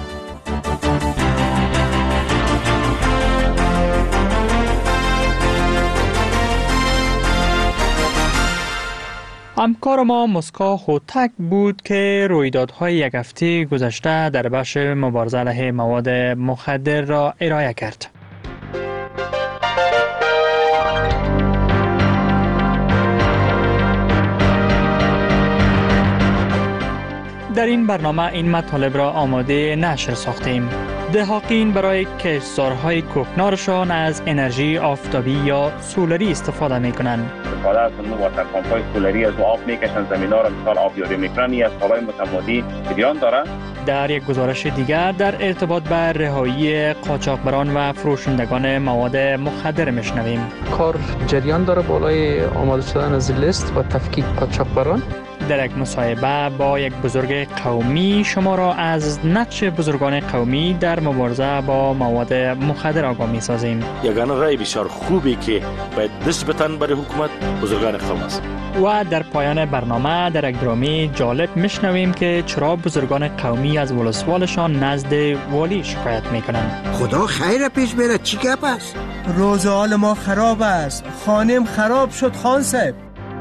همکار ما مسکا هوتک بود که رویدادهای یک هفته گذشته در بخش مبارزه علیه مواد مخدر را ارائه کرد. در این برنامه این مطالب را آماده نشر ساختیم. دهاقین برای کشتزارهای کوکنارشان از انرژی آفتابی یا سولری استفاده میکنند. استفاده از واتر پمپ‌های سولری از آب میکشن، زمینا را مثال آبیاری میکنن، از سالهای متمادی جریان داره. در یک گزارش دیگر در ارتباط به رهایی قاچاقبران و فروشندگان مواد مخدر میشنویم. کار جریان داره بالای آماده شدن از لیست و تفکیک قاچاقبران. در یک مصاحبه با یک بزرگ قومی شما را از نقش بزرگان قومی در مبارزه با مواد مخدر آگاه می‌سازیم. یگانه رای بسیار خوبی که باید دست بتن برای حکومت بزرگان قوم است. و در پایان برنامه در یک درامه جالب میشنویم که چرا بزرگان قومی از ولسوالشان نزد والی شکایت میکنند. خدا خیر پیش بره، چی گپ است؟ روز حال ما خراب است، خانم خراب شد خان صاحب.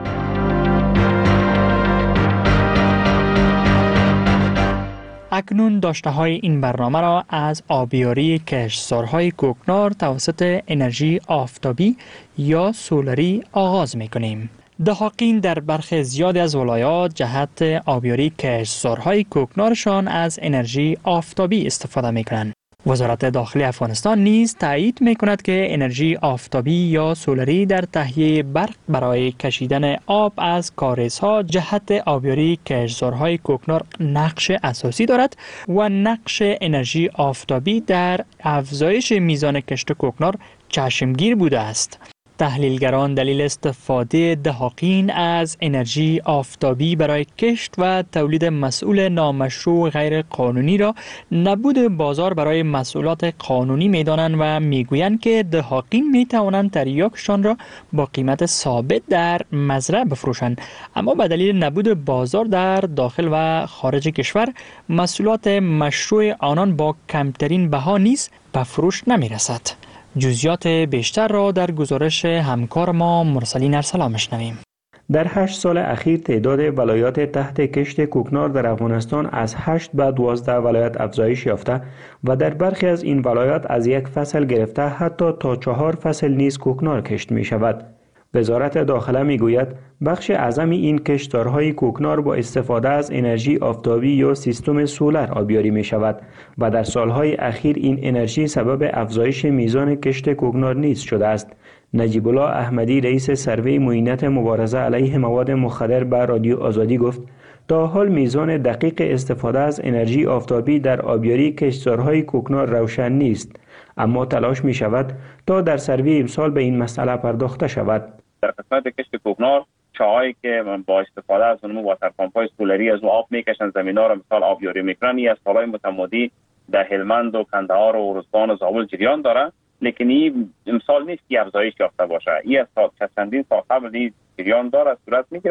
اکنون داشته های این برنامه را از آبیاری کشتزارهای کوکنار توسط انرژی آفتابی یا سولری آغاز می کنیم. دهاقین در برخی زیادی از ولایات جهت آبیاری کشتزارهای کوکنارشان از انرژی آفتابی استفاده می کنند. وزارت داخلی افغانستان نیز تایید می کند که انرژی آفتابی یا سولری در تهیه برق برای کشیدن آب از کاریزها جهت آبیاری کشتزارهای کوکنار نقش اساسی دارد و نقش انرژی آفتابی در افزایش میزان کشت کوکنار چشمگیر بوده است. تحلیلگران دلیل استفاده دهاقین از انرژی آفتابی برای کشت و تولید محصول نامشروع غیر قانونی را نبود بازار برای محصولات قانونی می‌دانند و میگویند که دهاقین می‌توانند تریاکشان را با قیمت ثابت در مزرعه بفروشند، اما به دلیل نبود بازار در داخل و خارج کشور محصولات مشروع آنان با کمترین بها نیز به فروش نمی‌رسد. جزئیات بیشتر را در گزارش همکار ما مرسلین ارسلان میشنویم. در 8 سال اخیر تعداد ولایات تحت کشت کوکنار در افغانستان از 8 به 12 ولایت افزایش یافته و در برخی از این ولایات از یک فصل گرفته حتی تا 4 فصل نیز کوکنار کشت می شود. وزارت داخله می گوید بخش اعظم این کشتزارهای کوکنار با استفاده از انرژی آفتابی یا سیستم سولر آبیاری می شود و در سالهای اخیر این انرژی سبب افزایش میزان کشت کوکنار نیز شده است. نجیب الله احمدی رئیس سروی معینت مبارزه علیه مواد مخدر به رادیو آزادی گفت تا حال میزان دقیق استفاده از انرژی آفتابی در آبیاری کشتزارهای کوکنار روشن نیست، اما تلاش می شود تا در سروی امسال به این مسئله پرداخته شود. در قسمت کشت کوکنار چاهایی که با استفاده از اون واتر پمپ‌های سولری از آب میکشن، زمینا را مثال آبیاری میکنن، از سالهای متمادی در هلمند و کندهار و ارزگان و زابل جریان داره، لیکن این امسال نیست که افزایش یافته باشه. این از چندین سال قبل جریان داره، صورت میگیره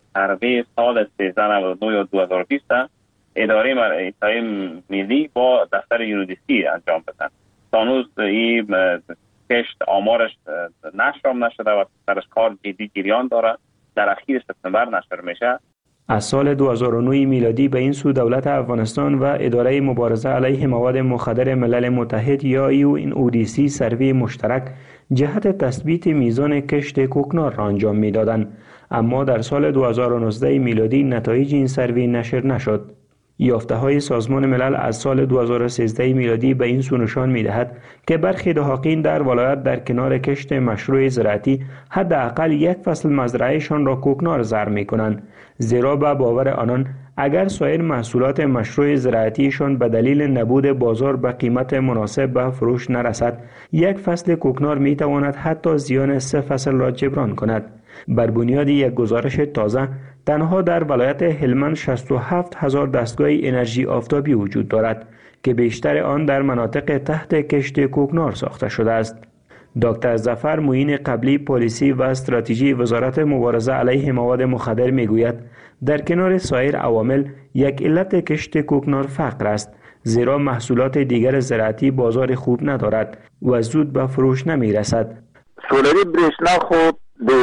حربه سال 1399 یا 2020 اداره احصایه ملی با دفتر یونودیسی انجام بدن. تانوز این کشت آمارش نشر نشده و سرش کار جدی جریان داره. در اخیر سپتامبر نشر میشه. از سال 2009 میلادی به این سو دولت افغانستان و اداره مبارزه علیه مواد مخدر ملل متحد یا UNODC سروی مشترک جهت تثبیت میزان کشت کوکنار را انجام میدادند، اما در سال 2019 میلادی نتایج این سروی نشر نشد. یافته‌های سازمان ملل از سال 2013 میلادی به این سو نشان می‌دهد که برخی دهاقین در ولایت در کنار کشت مشروع زراعتی حداقل یک فصل مزرعه‌شان را کوکنار زرع می‌کنند، زیرا به باور آنان اگر سایر محصولات مشروع زراعتیشان به دلیل نبود بازار به قیمت مناسب به فروش نرسد، یک فصل کوکنار می‌تواند حتی زیان 3 فصل را جبران کند. بر بنیاد یک گزارش تازه، تنها در ولایت هلمند 67,000 دستگاه انرژی آفتابی وجود دارد که بیشتر آن در مناطق تحت کشت کوکنار ساخته شده است. دکتر ظفر معین قبلی پلیسی و استراتژی وزارت مبارزه علیه مواد مخدر میگوید در کنار سایر عوامل یک علت کشت کوکنار فقر است، زیرا محصولات دیگر زراعتی بازار خوب ندارد و زود به فروش نمی رسد. سولری برشنا خوب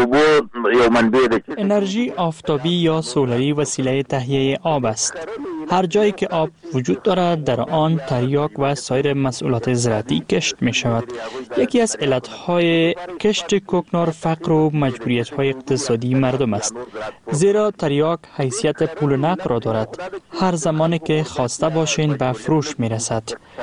انرژی آفتابی یا سولری وسیله تهیه آب است. هر جایی که آب وجود دارد در آن تریاک و سایر محصولات زراعتی کشت می شود. یکی از علتهای کشت کوکنار فقر و مجبوریت‌های اقتصادی مردم است، زیرا تریاک حیثیت پول نقد را دارد. هر زمانی که خواسته باشین به فروش می رسد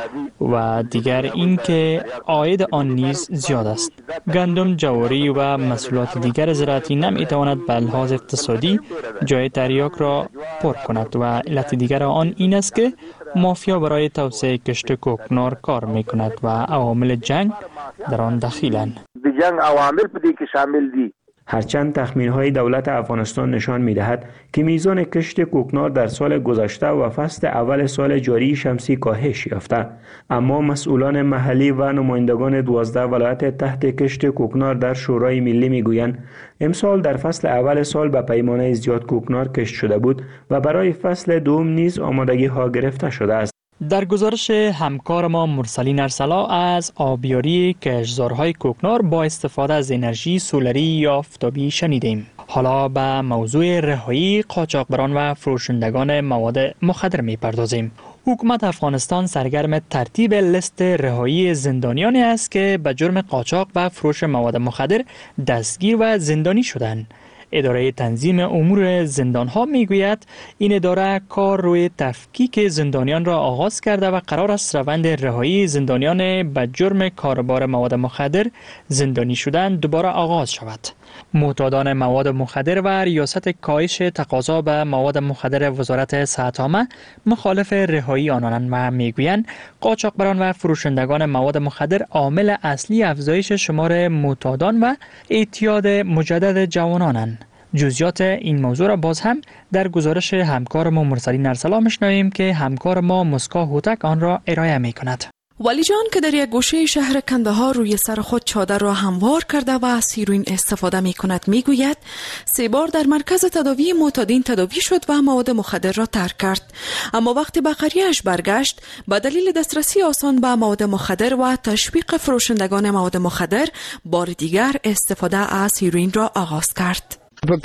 و دیگر اینکه عاید آن نیز زیاد است. گندم، جواری و محصولات دیگر زراعتی نمیتواند به لحاظ اقتصادی جای تریاک را پر کند و علت دیگر آن این است که مافیا برای توسعه کشت کوکنار کار میکند و عوامل جنگ در آن دخیلند. جنگ عوامل پدی که شامل دی. هرچند تخمین‌های دولت افغانستان نشان می‌دهد که میزان کشت کوکنار در سال گذشته و فصل اول سال جاری شمسی کاهش یافته، اما مسئولان محلی و نمایندگان 12 ولایت تحت کشت کوکنار در شورای ملی میگویند امسال در فصل اول سال به پیمانه زیاد کوکنار کشت شده بود و برای فصل دوم نیز آمادگی‌ها گرفته شده است. در گزارش همکار ما مرسلین ارسلا از آبیاری کشتزارهای کوکنار با استفاده از انرژی سولری یا آفتابی شنیدیم. حالا به موضوع رهایی قاچاقبران و فروشندگان مواد مخدر می‌پردازیم. حکومت افغانستان سرگرم ترتیب لیست رهایی زندانیانی است که به جرم قاچاق و فروش مواد مخدر دستگیر و زندانی شدند. اداره تنظیم امور زندانها میگوید این اداره کار روی تفکیک زندانیان را آغاز کرده و قرار است روند رهایی زندانیان به جرم کاربار مواد مخدر زندانی شدن دوباره آغاز شود. معتادان مواد مخدر و ریاست کاهش تقاضا به مواد مخدر وزارت صحت عامه مخالف رهایی آنان و میگویند قاچاقبران و فروشندگان مواد مخدر عامل اصلی افزایش شمار معتادان و اعتیاد مجدد جوانانند. جزئیات این موضوع را باز هم در گزارش همکار ما مرسلین ارسلا میشنویم که همکار ما مسکا هوتک آن را ارائه میکند. ولی جان که در یک گوشه شهر کندهار روی سر خود چادر را هموار کرده و از هیروئین استفاده می کند می گوید 3 بار در مرکز تداوی معتادین تداوی شد و مواد مخدر را ترک کرد، اما وقتی به قریه‌اش برگشت به دلیل دسترسی آسان به مواد مخدر و تشویق فروشندگان مواد مخدر بار دیگر استفاده از هیروئین را آغاز کرد.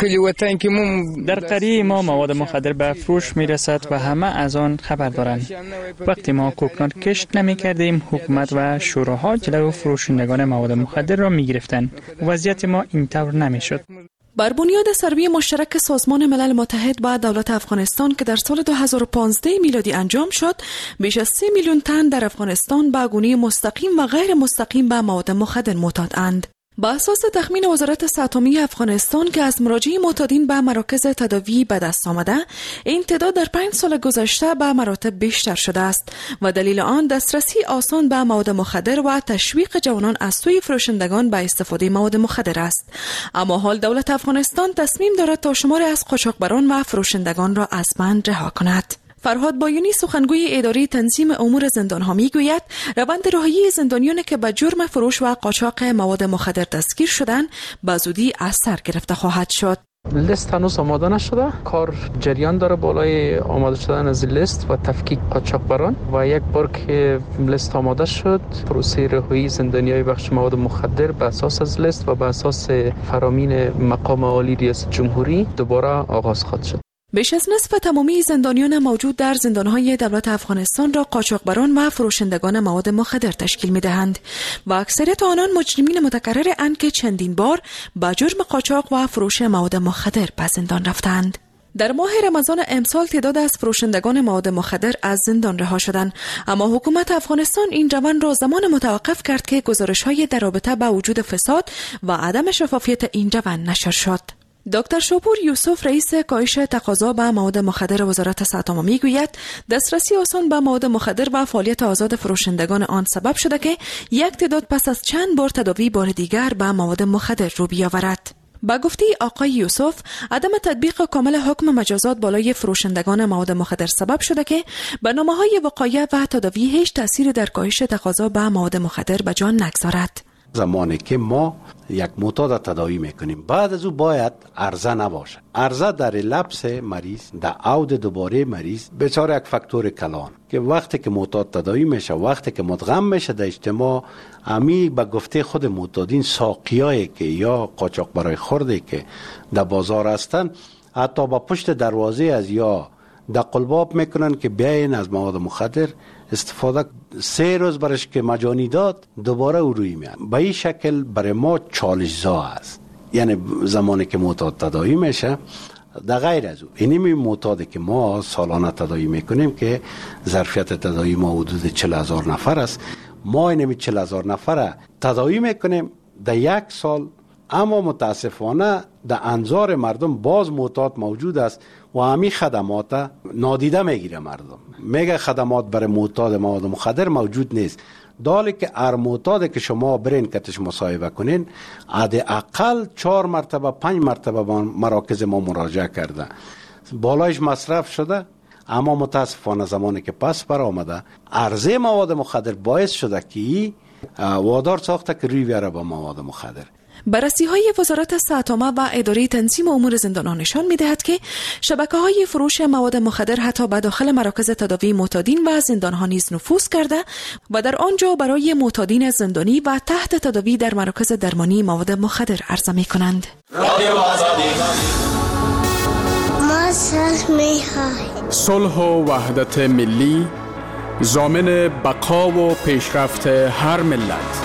در قریه ما مواد مخدر به فروش می رسد و همه از آن خبر دارند. وقتی ما کوکنار کشت نمی کردیم حکومت و شوراها جلو فروشندگان مواد مخدر را می گرفتند. وضعیت ما اینطور نمی شد. بر بنیاد سروی مشترک سازمان ملل متحد با دولت افغانستان که در سال 2015 میلادی انجام شد، بیش از 3 میلیون تن در افغانستان به گونه مستقیم و غیر مستقیم به مواد مخدر معتادند. با اساس تخمین وزارت صحت عامه افغانستان که از مراجعه معتادین به مراکز تداوی به دست آمده، این تعداد در 5 سال گذشته به مراتب بیشتر شده است و دلیل آن دسترسی آسان به مواد مخدر و تشویق جوانان از سوی فروشندگان به استفاده مواد مخدر است. اما حال دولت افغانستان تصمیم دارد تا شماری از قاچاقبران و فروشندگان را از بند رها کند. فرهاد بایونی سخنگوی اداره تنظیم امور زندانها میگوید روند رهایی زندانیانی که به جرم فروش و قاچاق مواد مخدر دستگیر شدند به زودی از سر گرفته خواهد شد. لیست هنوز آماده نشده. کار جریان داره بالای آماده شدن از لیست و تفکیک قاچاقبران و یک بار که لیست آماده شد پروسه رهایی زندانیای بخش مواد مخدر به اساس از لیست و به اساس فرامین مقام عالی ریاست جمهوری دوباره آغاز خواهد شد. بیش از نصف تمامی زندانیان موجود در زندانهای دولت افغانستان را قاچاقبران و فروشندگان مواد مخدر تشکیل می‌دهند و اکثریت آنان مجرمین متکرر اند که چندین بار با جرم قاچاق و فروش مواد مخدر به زندان رفتند. در ماه رمضان امسال تعداد از فروشندگان مواد مخدر از زندان رها شدند، اما حکومت افغانستان این روند را زمان متوقف کرد که گزارش‌های در رابطه با وجود فساد و عدم شفافیت این روند نشر شد. دکتر شوپور یوسف رئیس کاهش تقاضا به مواد مخدر وزارت صحت عامه میگوید دسترسی آسان به مواد مخدر و فعالیت آزاد فروشندگان آن سبب شده که یک تعداد پس از چند بار تداوی بار دیگر به مواد مخدر رو بیاورد. با گفته آقای یوسف عدم تطبیق کامل حکم مجازات بالای فروشندگان مواد مخدر سبب شده که برنامه‌های وقایع و تداوی هیچ تأثیر در کاهش تقاضا به مواد مخدر به جا نگذارد. زمانی که ما یک معتاد تداوی میکنیم بعد از او باید عرضه نباشه. عرضه در لبس مریض، در عود دوباره مریض بسیار یک فاکتور کلان که وقتی که معتاد تداوی میشه، وقتی که مدغم میشه در اجتماع، امی به گفته خود معتادین ساقیایی که یا قاچاق برای خورده که در بازار هستن حتی با پشت دروازه از یا در قلباب میکنن که بیاین از مواد مخدر استفاده. 3 روز برش که مجانی داد دوباره او روی میاد. به این شکل برای ما چالش‌زا است. یعنی زمانی که معتاد تداوی میشه در غیر از او اینمی معتادی که ما سالانه تداوی میکنیم که ظرفیت تداوی ما حدود 40,000 نفر است، ما اینمی 40,000 نفر تداوی میکنیم در یک سال، اما متاسفانه در انظار مردم باز معتاد موجود است و همین خدمات نادیده میگیره. مردم میگه خدمات برای معتاد مواد مخدر موجود نیست، دالی که هر معتادی که شما برین کتش مصاحبه کنین حداقل 4 مرتبه 5 مرتبه به مراکز ما مراجعه کرده، بالایش مصرف شده، اما متاسفانه زمانی که پس بر آمده عرضه مواد مخدر باعث شده که وادار ساخته که روی بیاره با مواد مخدر. بررسی‌های وزارت صحت عامه و اداره تنظیم امور زندان‌ها نشان می‌دهد که شبکه‌های فروش مواد مخدر حتی به داخل مراکز تداوی معتادین و زندان‌ها نیز نفوذ کرده و در آنجا برای معتادین زندانی و تحت تداوی در مراکز درمانی مواد مخدر عرضه می‌کنند. ما صلح می‌خواهیم. صلح و وحدت ملی ضامن بقا و پیشرفت هر ملت.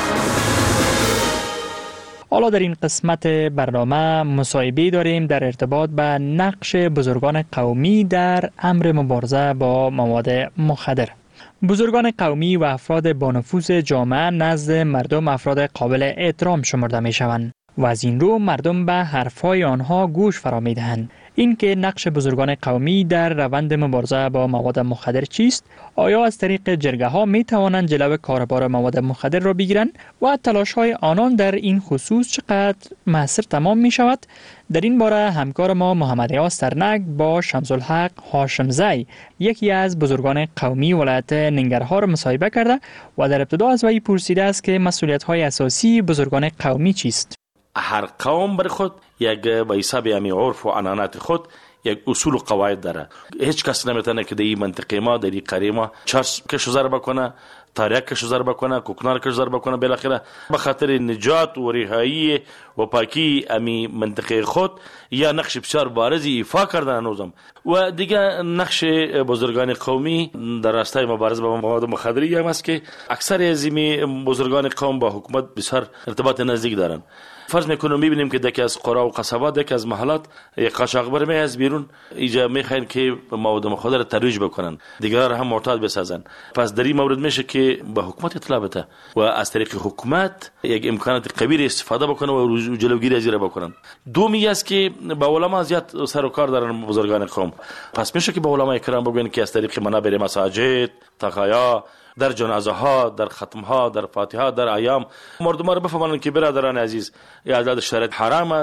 حالا در این قسمت برنامه مصاحبه داریم در ارتباط به نقش بزرگان قومی در امر مبارزه با مواد مخدر. بزرگان قومی و افراد با نفوذ جامعه نزد مردم افراد قابل احترام شمرده می شوند و از این رو مردم به حرفهای آنها گوش فرا می دهند. این که نقش بزرگان قومی در روند مبارزه با مواد مخدر چیست؟ آیا از طریق جرگه ها می توانند جلو کاروبار مواد مخدر را بگیرند و تلاش های آنان در این خصوص چقدر مؤثر تمام می شود؟ در این باره همکار ما محمد ریاض ترنک با شمس الحق هاشمزی یکی از بزرگان قومی ولایت ننگرهار مصاحبه کرده و در ابتدا از وی پرسیده است که مسئولیت های اساسی بزرگان قومی چیست؟ هر قوم بر خود یک به حساب امی عرف و عنعنات خود یک اصول و قواعد داره. هیچ کس نمیتونه که در این منطقه ما در این قریه ما چرس کشو ضرب کنه، تاریک کشو ضرب کنه، کوکنار کشو ضرب کنه. بالاخره به خاطر نجات و رهایی و پاکی امی منطقه خود یا نقش بسیار بارزی ایفا کردن هنوزم. و دیگه نقش بزرگان قومی در راستای مبارزه با مواد مخدری هم است که اکثر از این بزرگان قوم با حکومت بسیار ارتباط نزدیک دارن. فرض میکنم میبینیم که دکی از قرا و قصبات، دکی از محلات یک قاچاقبر می از بیرون اینجا میخواین که مواد مخدر ترویج بکنن، دیگران هم معتاد بسازن. پس در این مورد میشه که به حکومت اطلاع بده و از طریق حکومت یک امکانات قوی استفاده بکنه و جلوگیری از این بکنن. دومی است که با علما زیاد سر و کار دارن بزرگان قوم. پس میشه که با علمای کرام بگن که از طریق منابر مساجد، تقایا، در جنازه ها، در ختم ها، در فاتحه ها، در ایام مردم را بفهمانند که برادران عزیز اعداد شرط حرام است.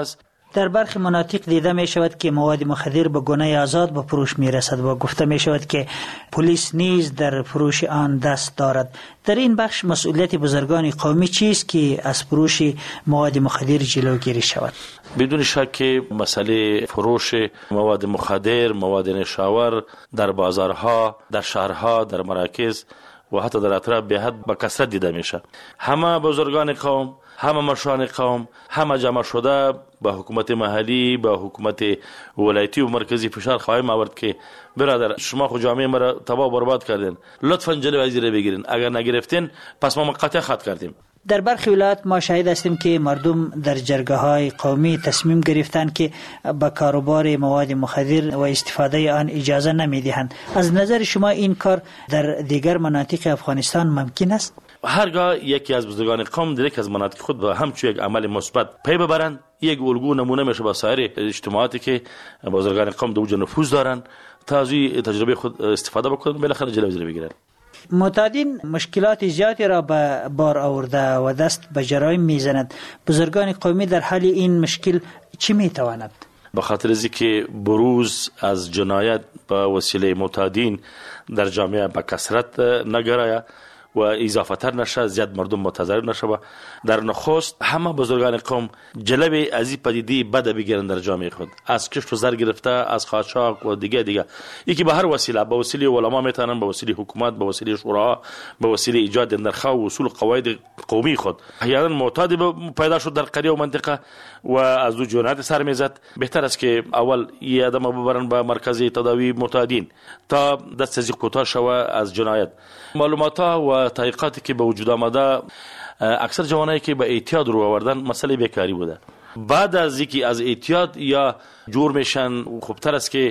در برخی مناطق دیده می شود که مواد مخدر به گونه آزاد به فروش می رسد و گفته می شود که پلیس نیز در فروش آن دست دارد. در این بخش مسئولیت بزرگان قومی چیست که از فروش مواد مخدر جلوگیری شود؟ بدون شک مسئله فروش مواد مخدر، مواد نشاور در بازارها، در شهرها، در مراکز و حتی در اطراف به حد با کثرت دیده میشه. همه بزرگان قوم، همه مشران قوم، همه جمع شده با حکومت محلی، با حکومت ولایتی و مرکزی فشار خواهیم آورد که برادر شما خود جامعه ما را تباه برباد کردین، لطفاً جلوی از این بگیرین، اگر نگرفتین پس ما قطع خط کردیم. در برخی ولایات ما شاهد هستیم که مردم در جرگه‌های قومی تصمیم گرفتند که به کاروبار مواد مخدر و استفاده آن اجازه نمیدهند. از نظر شما این کار در دیگر مناطق افغانستان ممکن است؟ هرگاه یکی از بزرگان قوم در یک از مناطق خود به همچون یک عمل مثبت پی ببرند، یک الگو نمونه میشه با سایر اجتماعاتی که بزرگان قوم در اوج نفوذ دارند تا از تجربه خود استفاده بکنند، بالاخره جلوی بگیرند. معتادین مشکلات زیادی را به بار آورده و دست به جرایم میزند. بزرگان قومی در حال این مشکل چی میتواند؟ به خاطر از که بروز از جنایت با وسیله معتادین در جامعه به کثرت نگرایه و اضافه تر نشه، زیاد مردم متضرر نشه و در نخست همه بزرگان قوم جلوی از این پدیده بد بگیرن در جامعه خود، از کشت و زر گرفته، از قاچاق و دیگه یکی به هر وسیله، به وسیله علما میتونن، به وسیله حکومت، به وسیله شورا، به وسیله ایجاد نرخ و اصول قواعد قومی خود احیانا معتاد پیدا شد در قریه و منطقه و از دو جنایت سر میزد. بهتر است که اول یه آدم ببرن به مرکز تداوی معتادین تا دست از کوتاه شوه از جنایت. معلومات و تحقیقاتی که به وجود آمده اکثر جوانایی که به اعتیاد رو آوردن مسئله بیکاری بوده. بعد از اینکه از اعتیاد یا جور میشن، خوبتر است که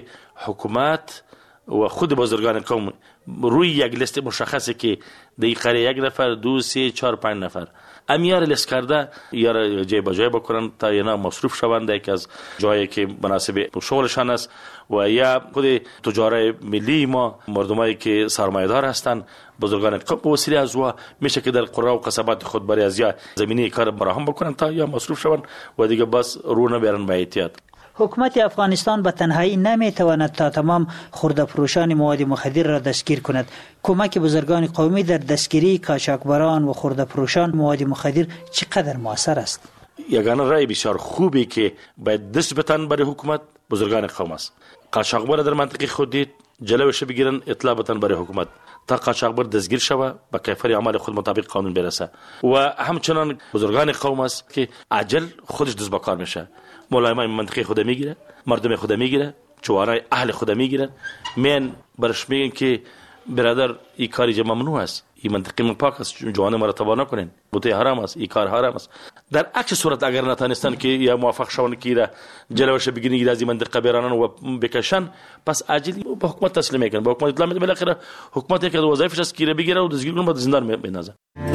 حکومت و خود بزرگان قوم روی یک لیست مشخصی که در قریه 1 نفر 2 3 4 5 نفر امیار لیست کرده یا جای با جای بکنن تا اینا مصروف شوند یک از جایی که مناسب شغلشان است و یا خود تجار ملی ما مردمایی که سرمایه‌دار هستند بزرگان قوم به وسیله از او میشه که در قرى و قصبات خود برای از یا زمینه کار فراهم بکنن تا یا مصروف شوند و دیگه بس رو نبرن به اعتیاد. حکومت افغانستان به تنهایی نمیتواند تا تمام خرده فروشان مواد مخدر را دستگیر کند. کمک بزرگان قومی در دستگیری قاچاقبران و خرده فروشان مواد مخدر چقدر موثر است؟ یگانه رای بسیار خوبی که باید دست بتن برای حکومت بزرگان قوم است. قاچاقبر در منطقه خود دید جلوش بگیرن، اطلاع بتن برای حکومت تا قاچاقبر دستگیر شوه و کیفر عمل خود مطابق قانون برسه و همچنان بزرگان قوم است که عجل خودش دست به کار میشه، ملایمای منطقه خود میگیره، مردم خود میگیره، جوانای اهل خود میگیرن، من برش میگن که برادر این کاری ممنوع است، این منطقه من پاک است، جوان ما را تباه نکنین، بوته حرام است، این کار حرام است. در عکس صورت اگر نتانستن که یا موافق شون که را جلوش بگیرن از این منطقه برانن و بکشن، پس عاجل به حکومت تسلیم میکنن، به حکومت اطلاع میدن، بالاخره حکومت یک از وظایفش است که بگیره و دستگیر کنه، بعد زندان بندازه.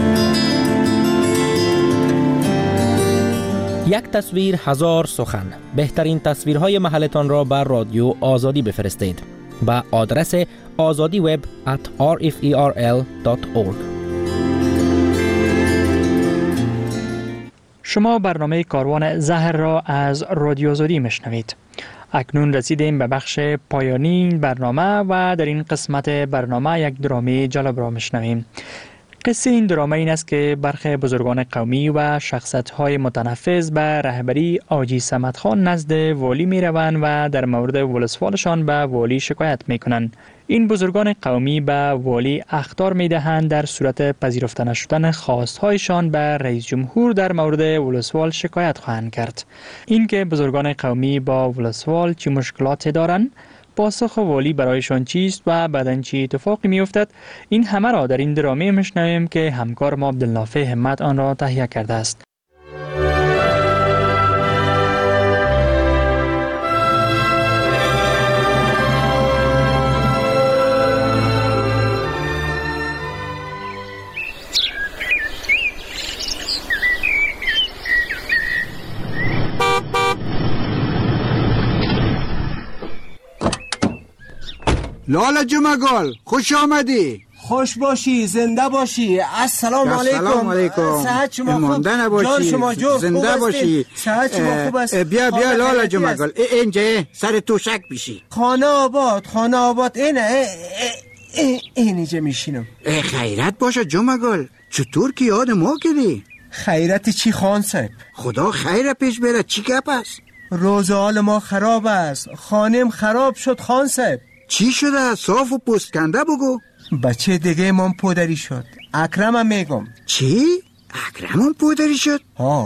یک تصویر هزار سخن. بهترین تصویرهای محلتان را بر رادیو آزادی بفرستید به آدرس azadiweb@rferl.org. شما برنامه کاروان زهر را از رادیو آزادی میشنوید. اکنون رسیدیم به بخش پایانی برنامه و در این قسمت برنامه یک درامه جالب را میشنویم. قصه این درامه این است که برخی بزرگان قومی و شخصیت‌های متنفذ به رهبری حاجی صمد خان نزد والی می‌روند و در مورد ولسوالشان به والی شکایت می‌کنند. این بزرگان قومی به والی اخطار می‌دهند در صورت پذیرفته نشدن خواست‌هایشان به رئیس جمهور در مورد ولسوال شکایت خواهند کرد. این که بزرگان قومی با ولسوال چه مشکلاتی دارند، پاسخ والی برایشان چیست و بعداً چه اتفاقی می‌افتد، این همه را در این درامه می‌شنویم که همکار ما عبدالنافع همت آن را تهیه کرده است. لاله جمگل خوش آمدی. خوش باشی، زنده باشی. السلام علیکم. صحت شما خوب؟ جان شما جور زنده باشی. صحت شما خوب است؟ بیا لالا جمگل اینجا سر توشک بشی. خانه آباد اینجا میشینم. خیرت باشه جمگل، چطور که یاد ما کردی؟ خیرت چی خان صاحب؟ خدا خیر پیش بره. چی گپ است؟ روز حال ما خراب است، خانم خراب شد خان صاحب. چی شده؟ صاف و پوست کنده بگو. بچه دیگه من پودری شد. اکرمم میگم. چی؟ اکرمم پودری شد؟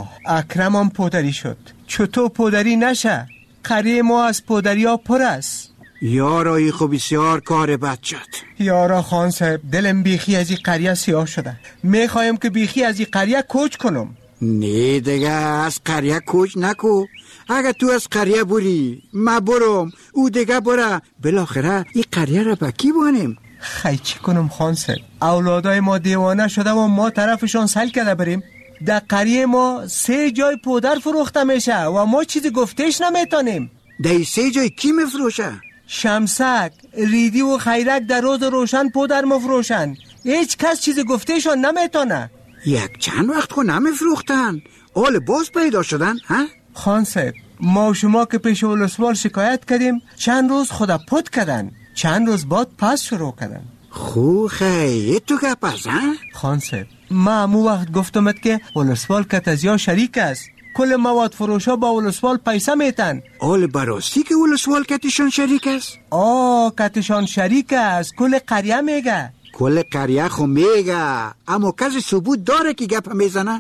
اکرمم پودری شد. چطور پودری نشه؟ قریه ما از پودری ها پر است. یارایی خب بسیار کار بد شد. یارا خان صاحب، دلم بیخی از این قریه سیاه شده. میخوایم که بیخی از این قریه کوچ کنم. نه دیگه از قریه کوچ نکو. اگه تو از قریه بری ما برم او دیگه بره، بالاخره این قریه را با کی بانیم؟ خی چی کنم خان صاحب؟ اولادای ما دیوانه شده و ما طرفشان سل کرده بریم. در قریه ما 3 جای پودر فروخته میشه و ما چیزی گفتش نمیتونیم. در 3 جای کی میفروشه؟ شمسک، ریدی و خیرک در روز روشن پودر مفروشن. هیچ کس چیزی گفتشان نمیتونه. یک چند وقت خو نمیفروختن، حال باز پیدا شدن ها؟ خان صاحب، ما و شما که پیش ولسوال شکایت کردیم، چند روز خدا پود کردن، چند روز بعد پس شروع کردن. خو خیلی تو که پس ها؟ خان صاحب، ما همو وقت گفتمت که ولسوال کتزیا شریک است. کل مواد فروشا با ولسوال پیسه میتن. حال براستی که ولسوال کتشان شریک است؟ کتشان شریک است. کل قریه میگه. کل قریه خو میگه، اما کسی ثبوت داره که گپ میزنه؟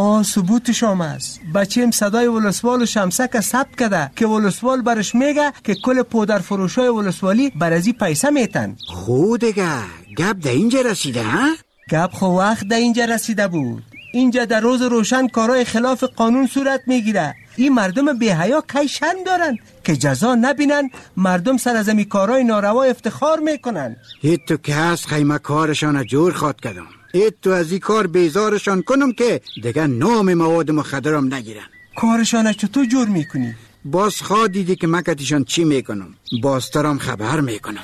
ثبوتش هم است. بچیم صدای ولسوال شمسک ثبت کرده که ولسوال برش میگه که کل پودر فروشای ولسوالی برازی پیسه میتن. خود دیگه گپ در اینجا رسیده ها؟ گپ خو وقت در اینجا رسیده بود. اینجا در روز روشن کارهای خلاف قانون صورت میگیره. این مردم بی‌حیا کی شن دارن که جزا نبینن؟ مردم سر از این کارهای ناروا افتخار میکنن. تو که هست خیمه کارشان جور خواد کردم. تو از این کار بیزارشان کنم که دیگه نام مواد مخدرم نگیرن. کارشان چطور جور میکنی؟ باز خواد دیدی که مکتشان چی میکنم، باز ترم خبر میکنم.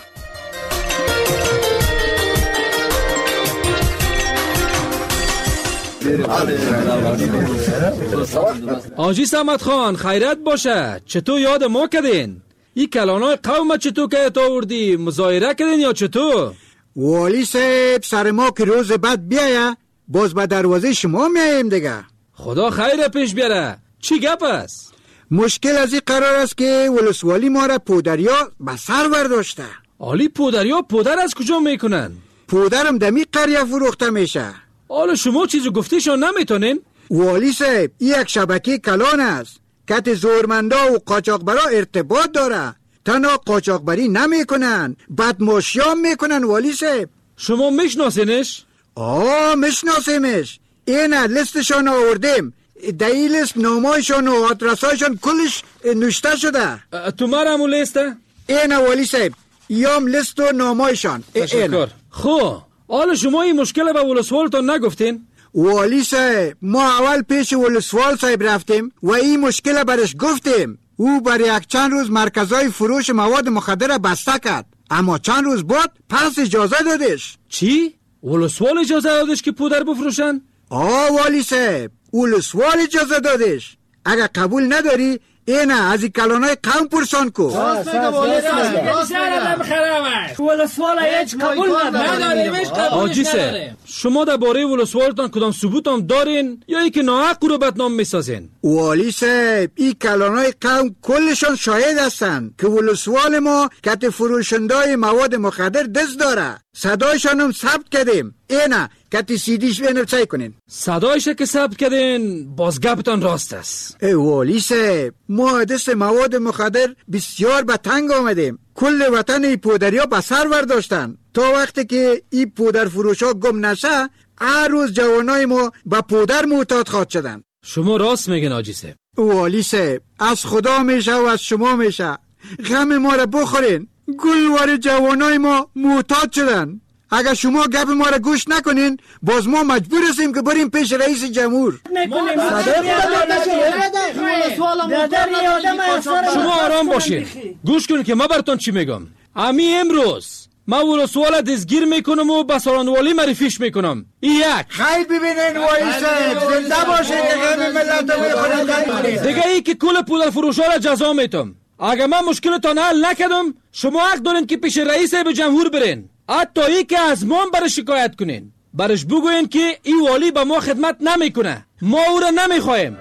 آجی سمت خان، خیرت باشه. چطور یاد ما کردین؟ این کلانای قوم چطور که آوردی؟ مظاهره کردین یا چطور؟ والی صاحب، سر ما که روز بعد بیایه باز به دروازه شما میاییم دیگه. خدا خیر پیش بیاره. چی گپ است؟ مشکل از این قرار است که ولسوالی ما را پودریا به سر برداشته. آلی پودریا پودر از کجا میکنن؟ پودرم دمی قریه فروخته میشه. حالا شما چیزو گفتیشون نمیتونین؟ والی صاحب، این یک شبکه کلان است. کت زورمندا و قاچاقبرا ارتباط داره. تنها قاچاقبری نمیکنن، بدماشیام میکنن والی صاحب. شما میشناسینش؟ میشناسیمش. این لیستشان آوردیم. در این لیست نامایشان و آدرسایشان کلش نوشته شده. تو مرمو لیسته؟ این والی صاحب، یام لیست و نامایشان. تشکر. خب حالا شما این مشکل به ولسوالتان نگفتین؟ والی صاحب، ما اول پیش ولسوال صاحب رفتیم و این مشکل برش گفتیم. او برای یک چند روز مرکزای فروش مواد مخدر بسته کرد، اما چند روز بعد پس اجازه دادش. چی؟ ولسوال اجازه دادش که پودر بفروشن؟ والی صاحب، ولسوال اجازه دادش. اگر قبول نداری اینه از این کلانای قوم پرسان کو. آجی صاحب، شما در باره ولسوالتان کدام ثبوت هم دارین یا ای که ناحق رو بدنام میسازین؟ والی صاحب، این کلانای قوم کلشان شاهد هستن که ولسوال ما کت فروشندای مواد مخدر دست داره. صدایشان هم ثبت کردیم. اینه کتی سیدیش بینه چای کنین. صدایش که ثبت کردین، باز گپتان راست است. والی صاحب، ما دست مواد مخدر بسیار به تنگ آمدیم. کل وطن ای پودریا به سر برداشتن. تا وقتی که این پودر فروشا گم نشه، هر روز جوانای ما به پودر معتاد خواد شدن. شما راست میگن آجی صاحب. والی صاحب، از خدا میشه و از شما میشه. غم ما را بخورین. گلوار جوانای ما معتاد شدن. اگر شما گپ ما را گوش نکنین، باز ما مجبور هستیم که بریم پیش رئیس جمهور. شما آرام باشین، گوش کنین که ما براتون چی میگم. امروز من ولسوال دزگیر میکنم و به سالانوالی معرفیش میکنم. این یک. خیلی ببینین وایسه زنده باشه که غمی ملت رو دیگه ای که کل پودر فروشا را جزا میتم. اگر من مشکلتان حل نکردم شما حق دارین که پیش رئیس به جمهور برین، حتی ای که از من برای شکایت کنین، برش بگوین که این والی به ما خدمت نمیکنه، ما او را نمیخوایم.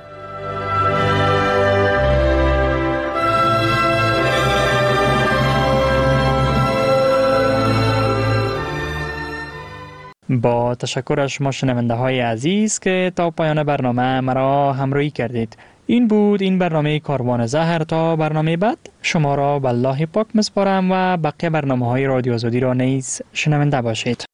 با تشکر از شما شنونده های عزیز که تا پایان برنامه مرا همراهی کردید. این بود این برنامه کاروان زهر. تا برنامه بعد شما را به الله پاک میسپارم و بقیه برنامه های رادیو آزادی را نیز شنونده باشید.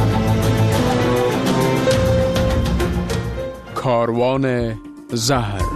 کاروان زهر.